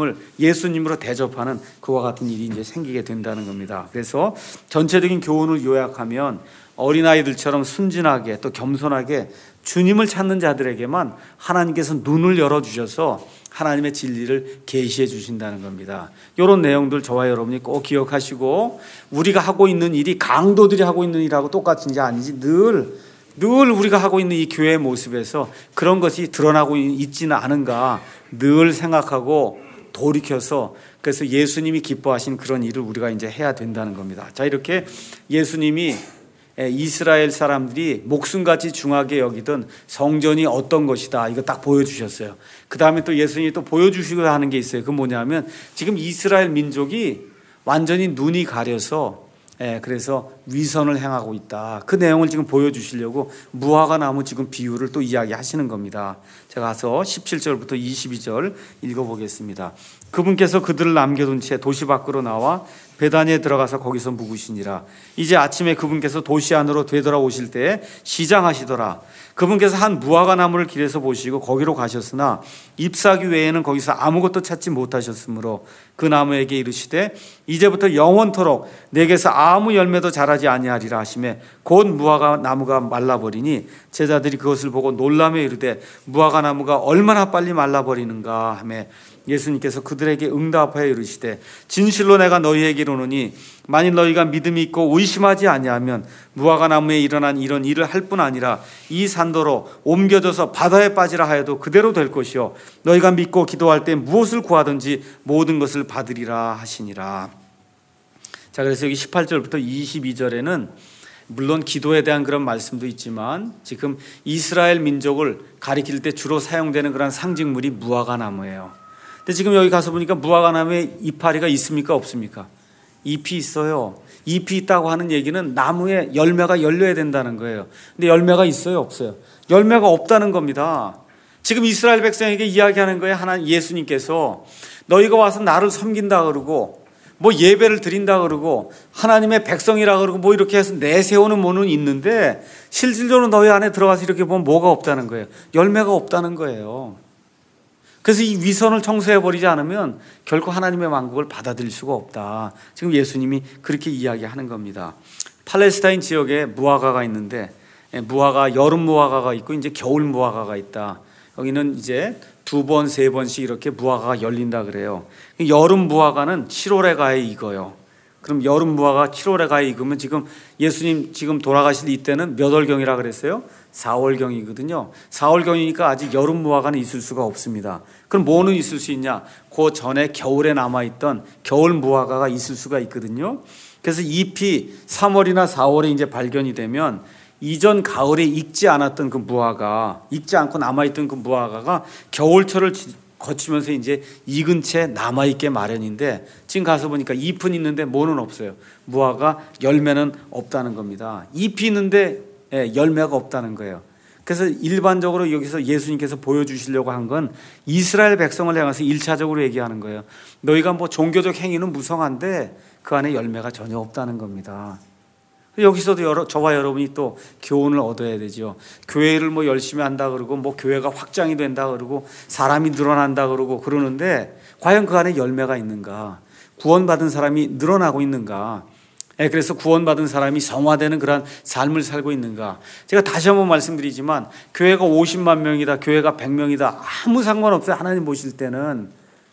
예수님으로 대접하는 그와 같은 일이 이제 생기게 된다는 겁니다. 그래서 전체적인 교훈을 요약하면 어린아이들처럼 순진하게 또 겸손하게 주님을 찾는 자들에게만 하나님께서 눈을 열어주셔서 하나님의 진리를 계시해 주신다는 겁니다. 이런 내용들 저와 여러분이 꼭 기억하시고 우리가 하고 있는 일이 강도들이 하고 있는 일하고 똑같은지 아닌지 늘 우리가 하고 있는 이 교회의 모습에서 그런 것이 드러나고 있지는 않은가 늘 생각하고 돌이켜서 그래서 예수님이 기뻐하신 그런 일을 우리가 이제 해야 된다는 겁니다. 자, 이렇게 예수님이 이스라엘 사람들이 목숨같이 중하게 여기던 성전이 어떤 것이다 이거 딱 보여주셨어요. 그 다음에 또 예수님이 또 보여주시고 하는 게 있어요. 그건 뭐냐면 지금 이스라엘 민족이 완전히 눈이 가려서 그래서 위선을 행하고 있다. 그 내용을 지금 보여주시려고 무화과 나무 지금 비유를 또 이야기하시는 겁니다. 제가 가서 17절부터 22절 읽어보겠습니다. 그분께서 그들을 남겨둔 채 도시 밖으로 나와 베다니에 들어가서 거기서 묵으시니라. 이제 아침에 그분께서 도시 안으로 되돌아오실 때에 시장하시더라. 그분께서 한 무화과 나무를 길에서 보시고 거기로 가셨으나 잎사귀 외에는 거기서 아무것도 찾지 못하셨으므로 그 나무에게 이르시되 이제부터 영원토록 내게서 아무 열매도 자라지 아니하리라 하시매 곧 무화과 나무가 말라버리니 제자들이 그것을 보고 놀라며 이르되 무화과 나무가 얼마나 빨리 말라버리는가 하며 예수님께서 그들에게 응답하여 이르시되 진실로 내가 너희에게 이르노니 만일 너희가 믿음이 있고 의심하지 아니하면 무화과 나무에 일어난 이런 일을 할 뿐 아니라 이 산도로 옮겨져서 바다에 빠지라 하여도 그대로 될 것이요 너희가 믿고 기도할 때 무엇을 구하든지 모든 것을 받으리라 하시니라. 자, 그래서 여기 18절부터 22절에는 물론 기도에 대한 그런 말씀도 있지만 지금 이스라엘 민족을 가리킬 때 주로 사용되는 그런 상징물이 무화과 나무예요. 근데 지금 여기 가서 보니까 무화과 나무에 이파리가 있습니까? 없습니까? 잎이 있어요. 잎이 있다고 하는 얘기는 나무에 열매가 열려야 된다는 거예요. 근데 열매가 있어요? 없어요? 열매가 없다는 겁니다. 지금 이스라엘 백성에게 이야기하는 거예요. 하나님 예수님께서 너희가 와서 나를 섬긴다 그러고 뭐 예배를 드린다 그러고 하나님의 백성이라 그러고 뭐 이렇게 해서 내세우는 뭐는 있는데 실질적으로 너희 안에 들어가서 이렇게 보면 뭐가 없다는 거예요. 열매가 없다는 거예요. 그래서 이 위선을 청소해버리지 않으면 결코 하나님의 왕국을 받아들일 수가 없다. 지금 예수님이 그렇게 이야기하는 겁니다. 팔레스타인 지역에 무화과가 있는데 무화과, 여름 무화과가 있고 이제 겨울 무화과가 있다. 여기는 이제 2번, 3번씩 이렇게 무화과가 열린다 그래요. 여름 무화과는 7월에 가야 익어요. 그럼 여름 무화과 7월에 가야 익으면 지금 예수님 지금 돌아가실 이때는 몇 월경이라 그랬어요? 4월경이거든요. 4월경이니까 아직 여름 무화과는 있을 수가 없습니다. 그럼 뭐는 있을 수 있냐? 그 전에 겨울에 남아있던 겨울 무화과가 있을 수가 있거든요. 그래서 잎이 3월이나 4월에 이제 발견이 되면 이전 가을에 익지 않았던 그 무화과, 익지 않고 남아있던 그 무화과가 겨울철을 거치면서 이제 익은 채 남아있게 마련인데 지금 가서 보니까 잎은 있는데 뭐는 없어요. 무화과 열매는 없다는 겁니다. 잎이 있는데 열매가 없다는 거예요. 그래서 일반적으로 여기서 예수님께서 보여주시려고 한 건 이스라엘 백성을 향해서 1차적으로 얘기하는 거예요. 너희가 뭐 종교적 행위는 무성한데 그 안에 열매가 전혀 없다는 겁니다. 여기서도 저와 여러분이 또 교훈을 얻어야 되죠. 교회를 뭐 열심히 한다 그러고 뭐 교회가 확장이 된다 그러고 사람이 늘어난다 그러고 그러는데 과연 그 안에 열매가 있는가? 구원받은 사람이 늘어나고 있는가? 그래서 구원받은 사람이 성화되는 그런 삶을 살고 있는가? 제가 다시 한번 말씀드리지만 교회가 50만 명이다, 교회가 100명이다 아무 상관없어요. 하나님 보실 때는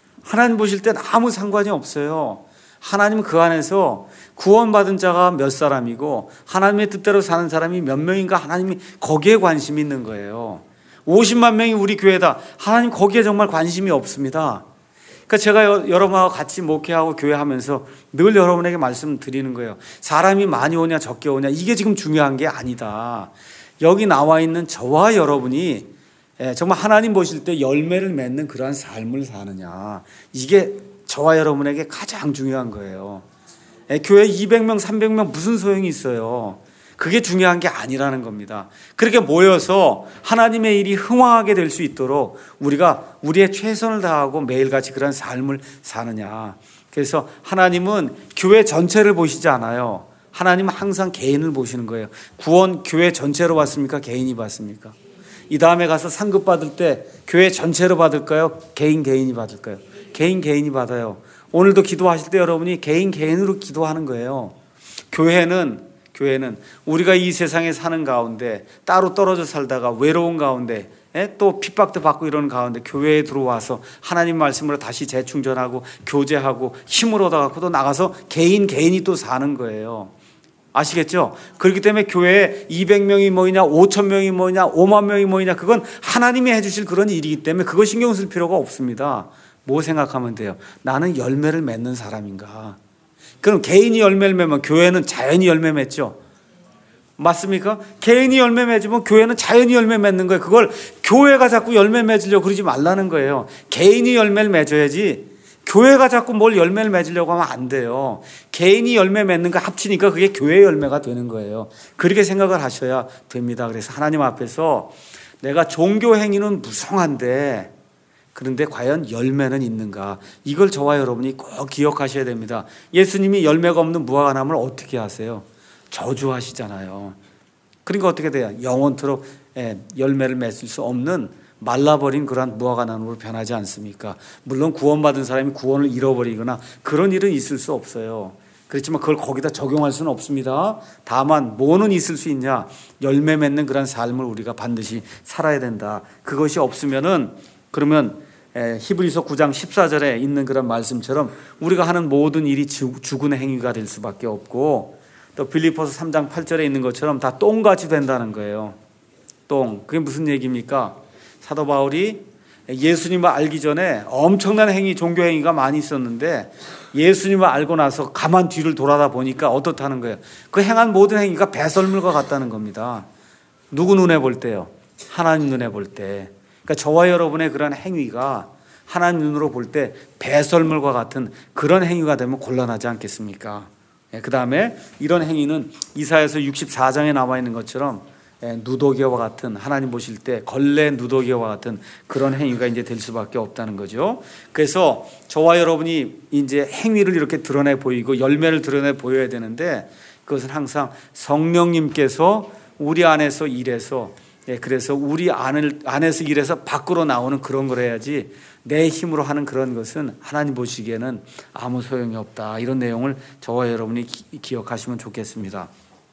아무 상관이 없어요. 하나님은 그 안에서 구원받은 자가 몇 사람이고 하나님의 뜻대로 사는 사람이 몇 명인가 하나님이 거기에 관심이 있는 거예요. 50만 명이 우리 교회다. 하나님 거기에 정말 관심이 없습니다. 그러니까 제가 여러분하고 같이 목회하고 교회하면서 늘 여러분에게 말씀드리는 거예요. 사람이 많이 오냐 적게 오냐 이게 지금 중요한 게 아니다. 여기 나와 있는 저와 여러분이 정말 하나님 보실 때 열매를 맺는 그러한 삶을 사느냐 이게 저와 여러분에게 가장 중요한 거예요. 교회 200명, 300명 무슨 소용이 있어요. 그게 중요한 게 아니라는 겁니다. 그렇게 모여서 하나님의 일이 흥왕하게 될 수 있도록 우리가 우리의 최선을 다하고 매일같이 그런 삶을 사느냐. 그래서 하나님은 교회 전체를 보시지 않아요. 하나님은 항상 개인을 보시는 거예요. 구원 교회 전체로 받습니까? 개인이 받습니까? 이 다음에 가서 상급 받을 때 교회 전체로 받을까요? 개인이 받을까요? 개인이 받아요. 오늘도 기도하실 때 여러분이 개인으로 기도하는 거예요. 교회는 우리가 이 세상에 사는 가운데 따로 떨어져 살다가 외로운 가운데 또 핍박도 받고 이러는 가운데 교회에 들어와서 하나님 말씀으로 다시 재충전하고 교제하고 힘을 얻어갖고 또 나가서 개인이 또 사는 거예요. 아시겠죠? 그렇기 때문에 교회에 200명이 모이냐 5,000명이 모이냐 5만 명이 모이냐 그건 하나님이 해주실 그런 일이기 때문에 그거 신경 쓸 필요가 없습니다. 뭐 생각하면 돼요? 나는 열매를 맺는 사람인가? 그럼 개인이 열매를 맺으면 교회는 자연히 열매 맺죠? 맞습니까? 개인이 열매 맺으면 교회는 자연히 열매 맺는 거예요. 그걸 교회가 자꾸 열매 맺으려고 그러지 말라는 거예요. 개인이 열매를 맺어야지 교회가 자꾸 뭘 열매를 맺으려고 하면 안 돼요. 개인이 열매 맺는 거 합치니까 그게 교회의 열매가 되는 거예요. 그렇게 생각을 하셔야 됩니다. 그래서 하나님 앞에서 내가 종교 행위는 무성한데 그런데 과연 열매는 있는가? 이걸 저와 여러분이 꼭 기억하셔야 됩니다. 예수님이 열매가 없는 무화과 나무를 어떻게 하세요? 저주하시잖아요. 그러니까 어떻게 돼요? 영원토록 열매를 맺을 수 없는 말라버린 그러한 무화과 나무로 변하지 않습니까? 물론 구원받은 사람이 구원을 잃어버리거나 그런 일은 있을 수 없어요. 그렇지만 그걸 거기다 적용할 수는 없습니다. 다만 뭐는 있을 수 있냐? 열매 맺는 그런 삶을 우리가 반드시 살아야 된다. 그것이 없으면은 그러면 히브리서 9장 14절에 있는 그런 말씀처럼 우리가 하는 모든 일이 죽은 행위가 될 수밖에 없고, 또 빌립보서 3장 8절에 있는 것처럼 다 똥같이 된다는 거예요. 똥. 그게 무슨 얘기입니까? 사도 바울이 예수님을 알기 전에 엄청난 행위, 종교 행위가 많이 있었는데 예수님을 알고 나서 가만 뒤를 돌아다 보니까 어떻다는 거예요? 그 행한 모든 행위가 배설물과 같다는 겁니다. 누구 눈에 볼 때요? 하나님 눈에 볼 때. 그러니까 저와 여러분의 그런 행위가 하나님 눈으로 볼 때 배설물과 같은 그런 행위가 되면 곤란하지 않겠습니까? 그 다음에 이런 행위는 이사야서 64장에 나와 있는 것처럼 누더기와 같은, 하나님 보실 때 걸레 누더기와 같은 그런 행위가 이제 될 수밖에 없다는 거죠. 그래서 저와 여러분이 이제 행위를 이렇게 드러내 보이고 열매를 드러내 보여야 되는데, 그것은 항상 성령님께서 우리 안에서 일해서, 그래서 우리 안에서 일해서 밖으로 나오는 그런 걸 해야지, 내 힘으로 하는 그런 것은 하나님 보시기에는 아무 소용이 없다. 이런 내용을 저와 여러분이 기억하시면 좋겠습니다.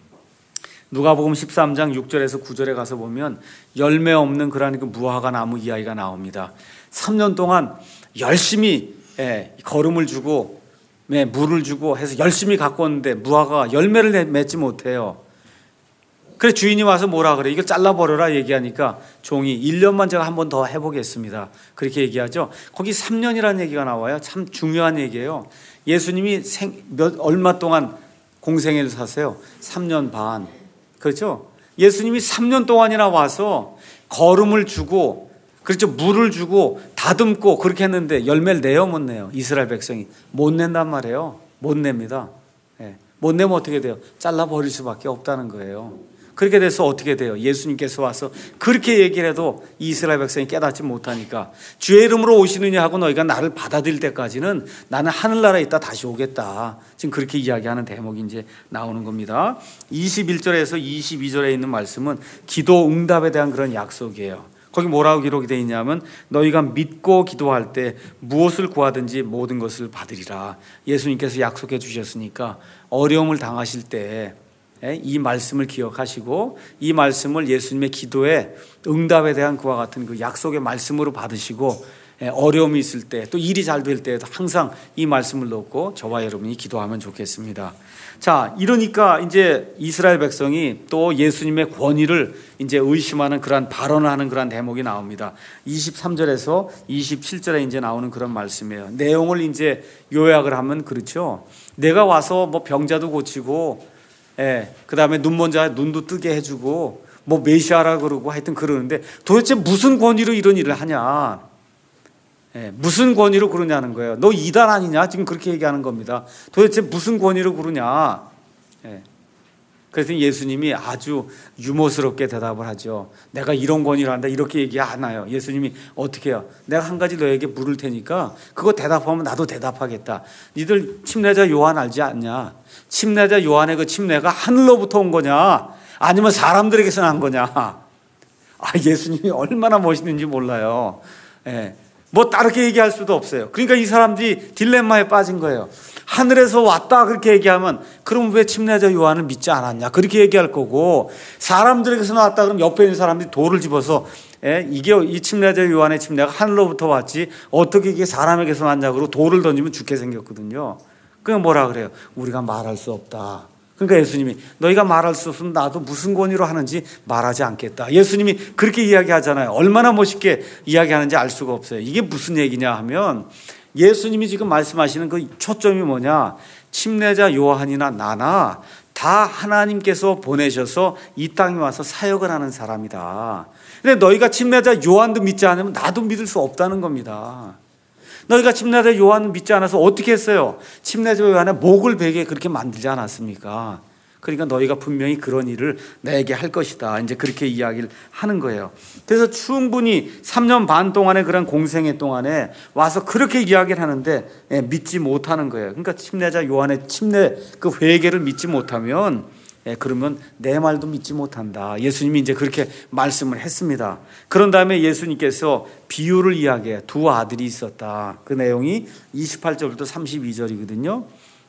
누가복음 13장 6절에서 9절에 가서 보면 열매 없는 그러한 그 무화과 나무 이야기가 나옵니다. 3년 동안 열심히 거름을 주고 물을 주고 해서 열심히 갖고 왔는데 무화과가 열매를 맺지 못해요. 그래 주인이 와서 뭐라 그래? 이거 잘라버려라 얘기하니까 종이 1년만 제가 한 번 더 해보겠습니다. 그렇게 얘기하죠. 거기 3년이라는 얘기가 나와요. 참 중요한 얘기예요. 예수님이 얼마 동안 공생애를 사세요? 3년 반. 그렇죠? 예수님이 3년 동안이나 와서 거름을 주고, 그렇죠, 물을 주고 다듬고 그렇게 했는데 열매를 내요, 못 내요? 이스라엘 백성이 못 낸단 말이에요. 못 냅니다. 못 내면 어떻게 돼요? 잘라버릴 수밖에 없다는 거예요. 그렇게 돼서 어떻게 돼요? 예수님께서 와서 그렇게 얘기를 해도 이스라엘 백성이 깨닫지 못하니까, 주의 이름으로 오시느냐 하고 너희가 나를 받아들일 때까지는 나는 하늘나라에 있다 다시 오겠다. 지금 그렇게 이야기하는 대목이 이제 나오는 겁니다. 21절에서 22절에 있는 말씀은 기도 응답에 대한 그런 약속이에요. 거기 뭐라고 기록이 되어 있냐면 너희가 믿고 기도할 때 무엇을 구하든지 모든 것을 받으리라. 예수님께서 약속해 주셨으니까 어려움을 당하실 때 이 말씀을 기억하시고 이 말씀을 예수님의 기도에 응답에 대한 그와 같은 그 약속의 말씀으로 받으시고, 어려움이 있을 때 또 일이 잘 될 때에도 항상 이 말씀을 놓고 저와 여러분이 기도하면 좋겠습니다. 자, 이러니까 이제 이스라엘 백성이 또 예수님의 권위를 이제 의심하는 그러한 발언을 하는 그러한 대목이 나옵니다. 23절에서 27절에 이제 나오는 그런 말씀이에요. 내용을 이제 요약을 하면 그렇죠. 내가 와서 뭐 병자도 고치고, 그 다음에 눈먼 자 눈도 뜨게 해주고 뭐 메시아라 그러고 하여튼 그러는데 도대체 무슨 권위로 이런 일을 하냐? 무슨 권위로 그러냐는 거예요. 너 이단 아니냐? 지금 그렇게 얘기하는 겁니다. 도대체 무슨 권위로 그러냐? 그래서 예수님이 아주 유머스럽게 대답을 하죠. 내가 이런 권위로 한다 이렇게 얘기 안 해요. 예수님이 어떻게 해요? 내가 한 가지 너에게 물을 테니까 그거 대답하면 나도 대답하겠다. 니들 침례자 요한 알지 않냐? 침례자 요한의 그 침례가 하늘로부터 온 거냐? 아니면 사람들에게서 난 거냐? 예수님이 얼마나 멋있는지 몰라요. 뭐 다르게 얘기할 수도 없어요. 그러니까 이 사람들이 딜레마에 빠진 거예요. 하늘에서 왔다 그렇게 얘기하면 그럼 왜 침례자 요한을 믿지 않았냐 그렇게 얘기할 거고, 사람들에게서 나왔다 그러면 옆에 있는 사람들이 돌을 집어서 이게 이 침례자 요한의 침례가 하늘로부터 왔지 어떻게 이게 사람에게서 왔냐고 그러고 돌을 던지면 죽게 생겼거든요. 그냥 뭐라 그래요? 우리가 말할 수 없다. 그러니까 예수님이 너희가 말할 수 없으면 나도 무슨 권위로 하는지 말하지 않겠다. 예수님이 그렇게 이야기하잖아요. 얼마나 멋있게 이야기하는지 알 수가 없어요. 이게 무슨 얘기냐 하면 예수님이 지금 말씀하시는 그 초점이 뭐냐? 침례자 요한이나 나나 다 하나님께서 보내셔서 이 땅에 와서 사역을 하는 사람이다. 근데 너희가 침례자 요한도 믿지 않으면 나도 믿을 수 없다는 겁니다. 너희가 침례자 요한을 믿지 않아서 어떻게 했어요? 침례자 요한의 목을 베게 그렇게 만들지 않았습니까? 그러니까 너희가 분명히 그런 일을 내게 할 것이다. 이제 그렇게 이야기를 하는 거예요. 그래서 충분히 3년 반 동안의 그런 공생애 동안에 와서 그렇게 이야기를 하는데 믿지 못하는 거예요. 그러니까 침례자 요한의 침례 그 회개를 믿지 못하면 그러면 내 말도 믿지 못한다. 예수님이 이제 그렇게 말씀을 했습니다. 그런 다음에 예수님께서 비유를 이야기해. 두 아들이 있었다. 그 내용이 28절부터 32절이거든요.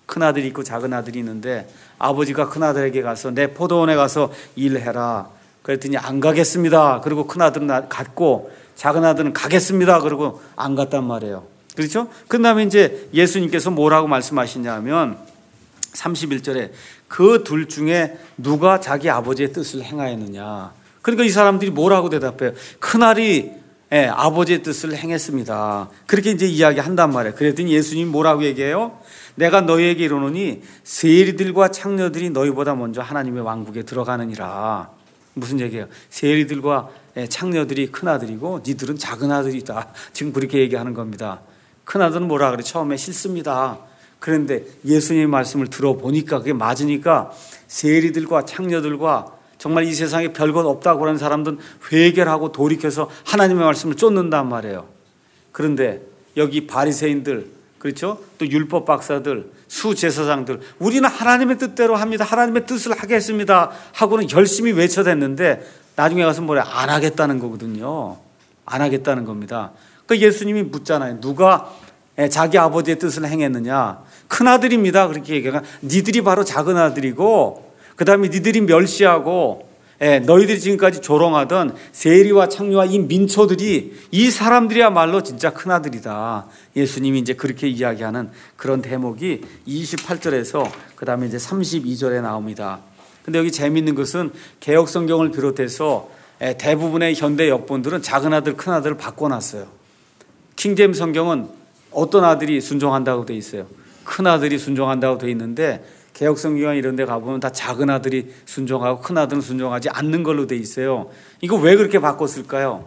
큰아들이 있고 작은아들이 있는데 아버지가 큰아들에게 가서 내 포도원에 가서 일해라 그랬더니 안 가겠습니다. 그리고 큰아들은 갔고 작은아들은 가겠습니다. 그리고 안 갔단 말이에요. 그렇죠? 그 다음에 이제 예수님께서 뭐라고 말씀하시냐면 31절에 그 둘 중에 누가 자기 아버지의 뜻을 행하였느냐. 그러니까 이 사람들이 뭐라고 대답해요? 큰아들이 아버지의 뜻을 행했습니다. 그렇게 이제 이야기한단 말이에요. 그랬더니 예수님이 뭐라고 얘기해요? 내가 너희에게 이르노니 세리들과 창녀들이 너희보다 먼저 하나님의 왕국에 들어가느니라. 무슨 얘기예요? 세리들과 창녀들이 큰아들이고 니들은 작은아들이다. 지금 그렇게 얘기하는 겁니다. 큰아들은 뭐라 그래? 처음에 싫습니다. 그런데 예수님의 말씀을 들어보니까 그게 맞으니까 세리들과 창녀들과 정말 이 세상에 별것 없다고 하는 사람들은 회개하고 돌이켜서 하나님의 말씀을 쫓는단 말이에요. 그런데 여기 바리새인들, 그렇죠? 또 율법 박사들, 수제사장들, 우리는 하나님의 뜻대로 합니다. 하나님의 뜻을 하겠습니다 하고는 열심히 외쳐댔는데 나중에 가서 뭐래? 안 하겠다는 거거든요. 안 하겠다는 겁니다. 그러니까 예수님이 묻잖아요. 누가 자기 아버지의 뜻을 행했느냐? 큰아들입니다. 그렇게 얘기하니까 니들이 바로 작은아들이고 그 다음에 니들이 멸시하고 너희들이 지금까지 조롱하던 세리와 창녀와 이 민초들이 이 사람들이야말로 진짜 큰아들이다. 예수님이 이제 그렇게 이야기하는 그런 대목이 28절에서 그 다음에 이제 32절에 나옵니다. 근데 여기 재미있는 것은 개역성경을 비롯해서 대부분의 현대 역본들은 작은아들 큰아들을 바꿔놨어요. 킹제임스 성경은 어떤 아들이 순종한다고 돼 있어요? 큰아들이 순종한다고 돼 있는데 개역성경 이런 데 가보면 다 작은아들이 순종하고 큰아들은 순종하지 않는 걸로 돼 있어요. 이거 왜 그렇게 바꿨을까요?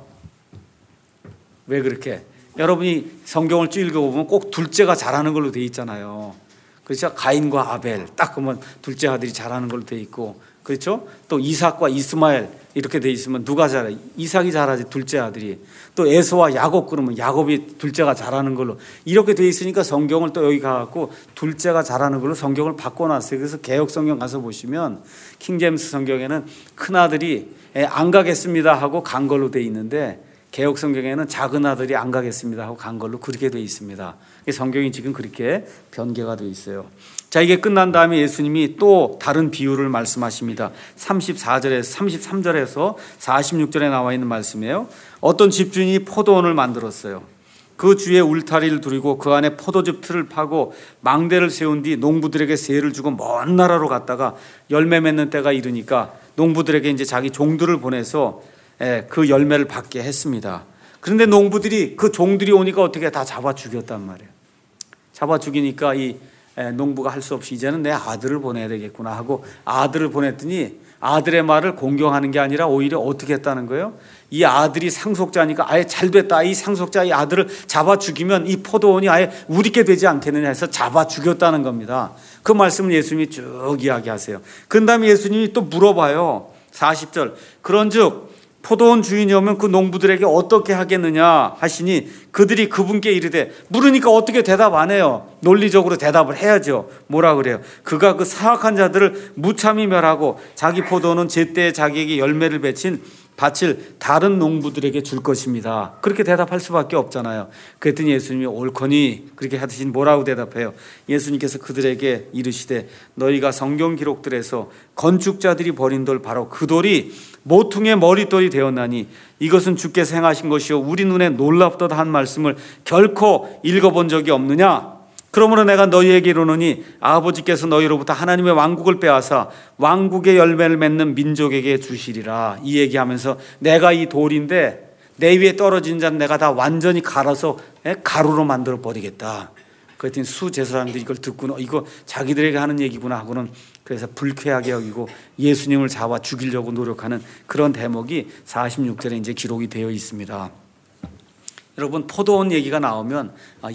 왜 그렇게? 여러분이 성경을 쭉 읽어보면 꼭 둘째가 잘하는 걸로 돼 있잖아요. 그렇죠? 가인과 아벨 딱 그러면 둘째 아들이 잘하는 걸로 돼 있고, 그렇죠? 또 이삭과 이스마엘 이렇게 돼 있으면 누가 잘해? 이삭이 잘하지, 둘째 아들이. 또 에서와 야곱 그러면 야곱이 둘째가 잘하는 걸로 이렇게 돼 있으니까 성경을 또 여기 가갖고 둘째가 잘하는 걸로 성경을 바꿔놨어요. 그래서 개역 성경 가서 보시면 킹제임스 성경에는 큰 아들이 안 가겠습니다 하고 간 걸로 돼 있는데 개역 성경에는 작은 아들이 안 가겠습니다 하고 간 걸로 그렇게 돼 있습니다. 성경이 지금 그렇게 변개가 돼 있어요. 자, 이게 끝난 다음에 예수님이 또 다른 비유를 말씀하십니다. 33절에서 46절에 나와 있는 말씀이에요. 어떤 집주인이 포도원을 만들었어요. 그 주에 울타리를 두르고 그 안에 포도즙 틀을 파고 망대를 세운 뒤 농부들에게 세를 주고 먼 나라로 갔다가 열매 맺는 때가 이르니까 농부들에게 이제 자기 종들을 보내서 그 열매를 받게 했습니다. 그런데 농부들이 그 종들이 오니까 어떻게 다 잡아 죽였단 말이에요. 잡아 죽이니까 이 농부가 할 수 없이 이제는 내 아들을 보내야 되겠구나 하고 아들을 보냈더니 아들의 말을 공경하는 게 아니라 오히려 어떻게 했다는 거예요? 이 아들이 상속자니까 아예 잘 됐다. 이 상속자 이 아들을 잡아 죽이면 이 포도원이 아예 우리께 되지 않겠느냐 해서 잡아 죽였다는 겁니다. 그 말씀을 예수님이 쭉 이야기하세요. 그 다음에 예수님이 또 물어봐요. 40절. 그런즉 포도원 주인이 오면 그 농부들에게 어떻게 하겠느냐 하시니 그들이 그분께 이르되, 물으니까 어떻게 대답 안 해요? 논리적으로 대답을 해야죠. 뭐라 그래요? 그가 그 사악한 자들을 무참히 멸하고 자기 포도는 제때에 자기에게 열매를 맺힌 밭을 다른 농부들에게 줄 것입니다. 그렇게 대답할 수밖에 없잖아요. 그랬더니 예수님이 옳거니 그렇게 하듯이 뭐라고 대답해요? 예수님께서 그들에게 이르시되, 너희가 성경 기록들에서 건축자들이 버린 돌 바로 그 돌이 모퉁이의 머릿돌이 되었나니 이것은 주께서 행하신 것이요 우리 눈에 놀랍도다 한 말씀을 결코 읽어본 적이 없느냐? 그러므로 내가 너희에게 이르노니 아버지께서 너희로부터 하나님의 왕국을 빼앗아 왕국의 열매를 맺는 민족에게 주시리라. 이 얘기하면서 내가 이 돌인데 내 위에 떨어진 자는 내가 다 완전히 갈아서 가루로 만들어 버리겠다. 그랬더니 수제사장들이 이걸 듣고는 이거 자기들에게 하는 얘기구나 하고는 그래서 불쾌하게 여기고 예수님을 잡아 죽이려고 노력하는 그런 대목이 46절에 이제 기록이 되어 있습니다. 여러분, 포도원 얘기가 나오면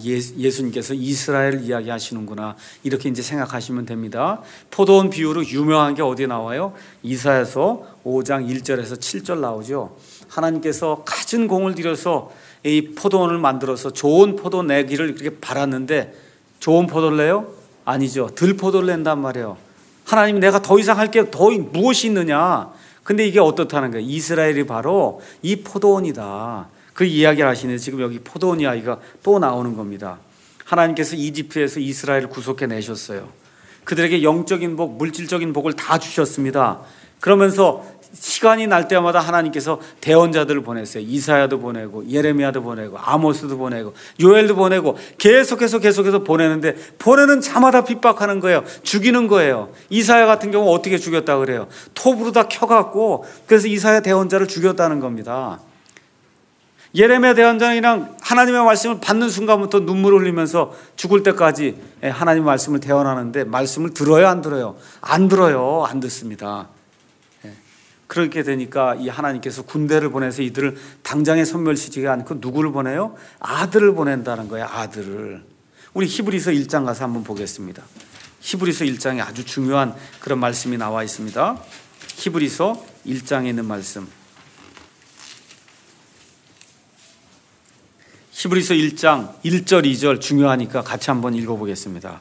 예수님께서 이스라엘을 이야기하시는구나 이렇게 이제 생각하시면 됩니다. 포도원 비유로 유명한 게 어디에 나와요? 이사야서 5장 1절에서 7절 나오죠. 하나님께서 갖은 공을 들여서 이 포도원을 만들어서 좋은 포도 내기를 이렇게 바랐는데 좋은 포도를 내요? 아니죠. 들포도를 낸단 말이에요. 하나님, 내가 더 이상 할 게 더 무엇이 있느냐? 근데 이게 어떻다는 거예요? 이스라엘이 바로 이 포도원이다. 그 이야기를 하시는데 지금 여기 포도원 이야기가 또 나오는 겁니다. 하나님께서 이집트에서 이스라엘을 구속해 내셨어요. 그들에게 영적인 복, 물질적인 복을 다 주셨습니다. 그러면서 시간이 날 때마다 하나님께서 대언자들을 보냈어요. 이사야도 보내고 예레미야도 보내고 아모스도 보내고 요엘도 보내고 계속해서 보내는데 보내는 자마다 핍박하는 거예요. 죽이는 거예요. 이사야 같은 경우 어떻게 죽였다 그래요? 톱으로 다 켜갖고 그래서 이사야 대언자를 죽였다는 겁니다. 예레미야 대언자랑 하나님의 말씀을 받는 순간부터 눈물을 흘리면서 죽을 때까지 하나님의 말씀을 대언하는데 말씀을 들어요, 안 들어요? 안 들어요. 안 듣습니다. 그렇게 되니까 이 하나님께서 군대를 보내서 이들을 당장에 소멸시키지 않고 누구를 보내요? 아들을 보낸다는 거예요. 아들을. 우리 히브리서 1장 가서 한번 보겠습니다. 히브리서 1장에 아주 중요한 그런 말씀이 나와 있습니다. 히브리서 1장에 있는 말씀. 히브리서 1장 1절 2절 중요하니까 같이 한번 읽어보겠습니다.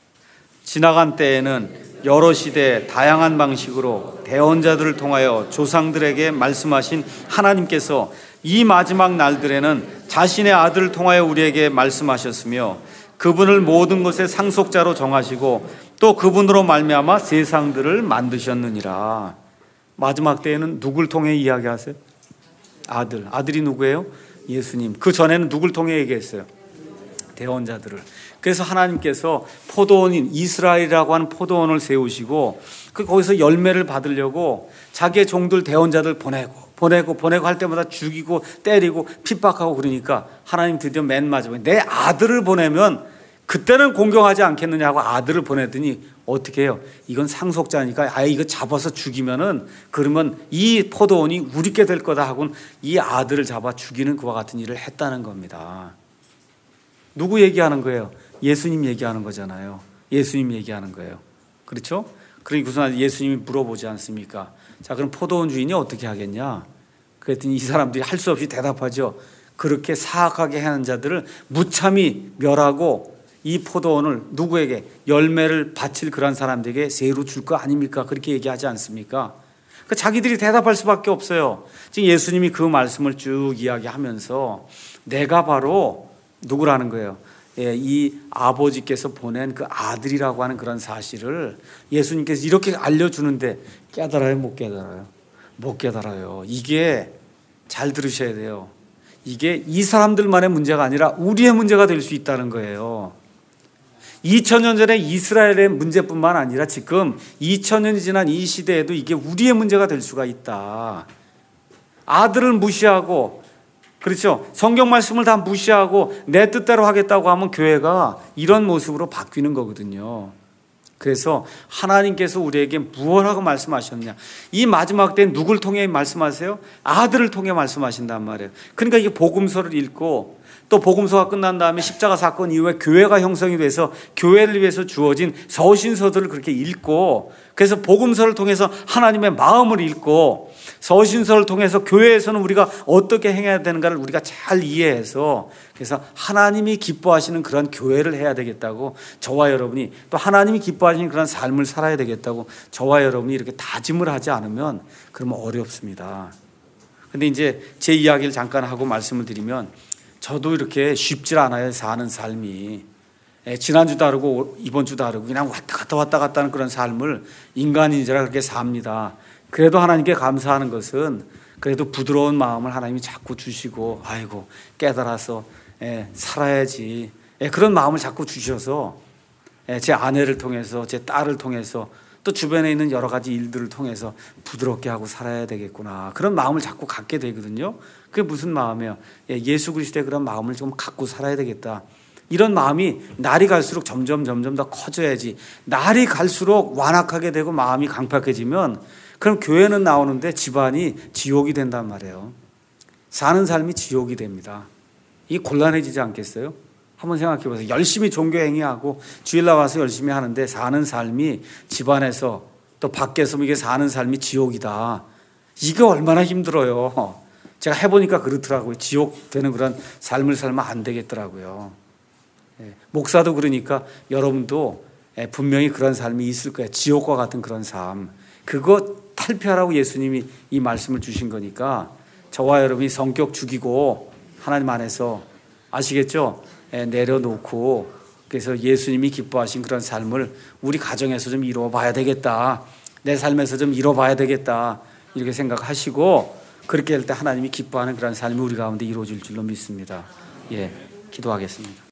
지나간 때에는 여러 시대 다양한 방식으로 대언자들을 통하여 조상들에게 말씀하신 하나님께서 이 마지막 날들에는 자신의 아들을 통하여 우리에게 말씀하셨으며 그분을 모든 것의 상속자로 정하시고 또 그분으로 말미암아 세상들을 만드셨느니라. 마지막 때에는 누굴 통해 이야기하세요? 아들. 아들이 누구예요? 예수님. 그 전에는 누굴 통해 얘기했어요? 대언자들을. 그래서 하나님께서 포도원인 이스라엘이라고 하는 포도원을 세우시고 거기서 열매를 받으려고 자기의 종들 대언자들 보내고 할 때마다 죽이고 때리고 핍박하고 그러니까 하나님 드디어 맨 마지막에 내 아들을 보내면 그때는 공경하지 않겠느냐고 아들을 보내더니 어떻게 해요? 이건 상속자니까 아예 이거 잡아서 죽이면은 그러면 이 포도원이 우리께 될 거다 하고는 이 아들을 잡아 죽이는 그와 같은 일을 했다는 겁니다. 누구 얘기하는 거예요? 예수님 얘기하는 거잖아요. 예수님 얘기하는 거예요. 그렇죠? 그러니까 무슨 예수님이 물어보지 않습니까? 자, 그럼 포도원 주인이 어떻게 하겠냐? 그랬더니 이 사람들이 할 수 없이 대답하죠. 그렇게 사악하게 하는 자들을 무참히 멸하고 이 포도원을 누구에게 열매를 바칠 그런 사람들에게 세로 줄 거 아닙니까? 그렇게 얘기하지 않습니까? 그러니까 자기들이 대답할 수밖에 없어요. 지금 예수님이 그 말씀을 쭉 이야기하면서 내가 바로 누구라는 거예요? 이 아버지께서 보낸 그 아들이라고 하는 그런 사실을 예수님께서 이렇게 알려주는데 깨달아요? 못 깨달아요? 못 깨달아요. 이게 잘 들으셔야 돼요. 이게 이 사람들만의 문제가 아니라 우리의 문제가 될 수 있다는 거예요. 2000년 전에 이스라엘의 문제뿐만 아니라 지금 2000년이 지난 이 시대에도 이게 우리의 문제가 될 수가 있다. 아들을 무시하고 그렇죠. 성경 말씀을 다 무시하고 내 뜻대로 하겠다고 하면 교회가 이런 모습으로 바뀌는 거거든요. 그래서 하나님께서 우리에게 무엇하고 말씀하셨냐. 이 마지막 때는 누굴 통해 말씀하세요? 아들을 통해 말씀하신단 말이에요. 그러니까 이게 복음서를 읽고 또 복음서가 끝난 다음에 십자가 사건 이후에 교회가 형성이 돼서 교회를 위해서 주어진 서신서들을 그렇게 읽고 그래서 복음서를 통해서 하나님의 마음을 읽고 서신서를 통해서 교회에서는 우리가 어떻게 행해야 되는가를 우리가 잘 이해해서 그래서 하나님이 기뻐하시는 그런 교회를 해야 되겠다고 저와 여러분이 또 하나님이 기뻐하시는 그런 삶을 살아야 되겠다고 저와 여러분이 이렇게 다짐을 하지 않으면 그러면 어렵습니다. 근데 이제 제 이야기를 잠깐 하고 말씀을 드리면 저도 이렇게 쉽지 않아요. 사는 삶이. 지난주 다르고 이번 주 다르고 그냥 왔다 갔다 하는 그런 삶을 인간인지라 그렇게 삽니다. 그래도 하나님께 감사하는 것은 그래도 부드러운 마음을 하나님이 자꾸 주시고 아이고 깨달아서 살아야지 그런 마음을 자꾸 주셔서 제 아내를 통해서 제 딸을 통해서 또 주변에 있는 여러 가지 일들을 통해서 부드럽게 하고 살아야 되겠구나 그런 마음을 자꾸 갖게 되거든요. 그게 무슨 마음이에요? 예수 그리스도의 그런 마음을 좀 갖고 살아야 되겠다. 이런 마음이 날이 갈수록 점점 더 커져야지. 날이 갈수록 완악하게 되고 마음이 강팍해지면 그럼 교회는 나오는데 집안이 지옥이 된단 말이에요. 사는 삶이 지옥이 됩니다. 이게 곤란해지지 않겠어요? 한번 생각해 보세요. 열심히 종교 행위하고 주일 나와서 열심히 하는데 사는 삶이 집안에서 또 밖에서 이게 사는 삶이 지옥이다. 이게 얼마나 힘들어요. 제가 해보니까 그렇더라고요. 지옥 되는 그런 삶을 살면 안 되겠더라고요. 목사도 그러니까 여러분도 분명히 그런 삶이 있을 거예요. 지옥과 같은 그런 삶. 그거 탈피하라고 예수님이 이 말씀을 주신 거니까 저와 여러분이 성격 죽이고 하나님 안에서 아시겠죠? 내려놓고 그래서 예수님이 기뻐하신 그런 삶을 우리 가정에서 좀 이루어 봐야 되겠다. 내 삶에서 좀 이루어 봐야 되겠다. 이렇게 생각하시고 그렇게 할 때 하나님이 기뻐하는 그런 삶이 우리 가운데 이루어질 줄로 믿습니다. 예, 기도하겠습니다.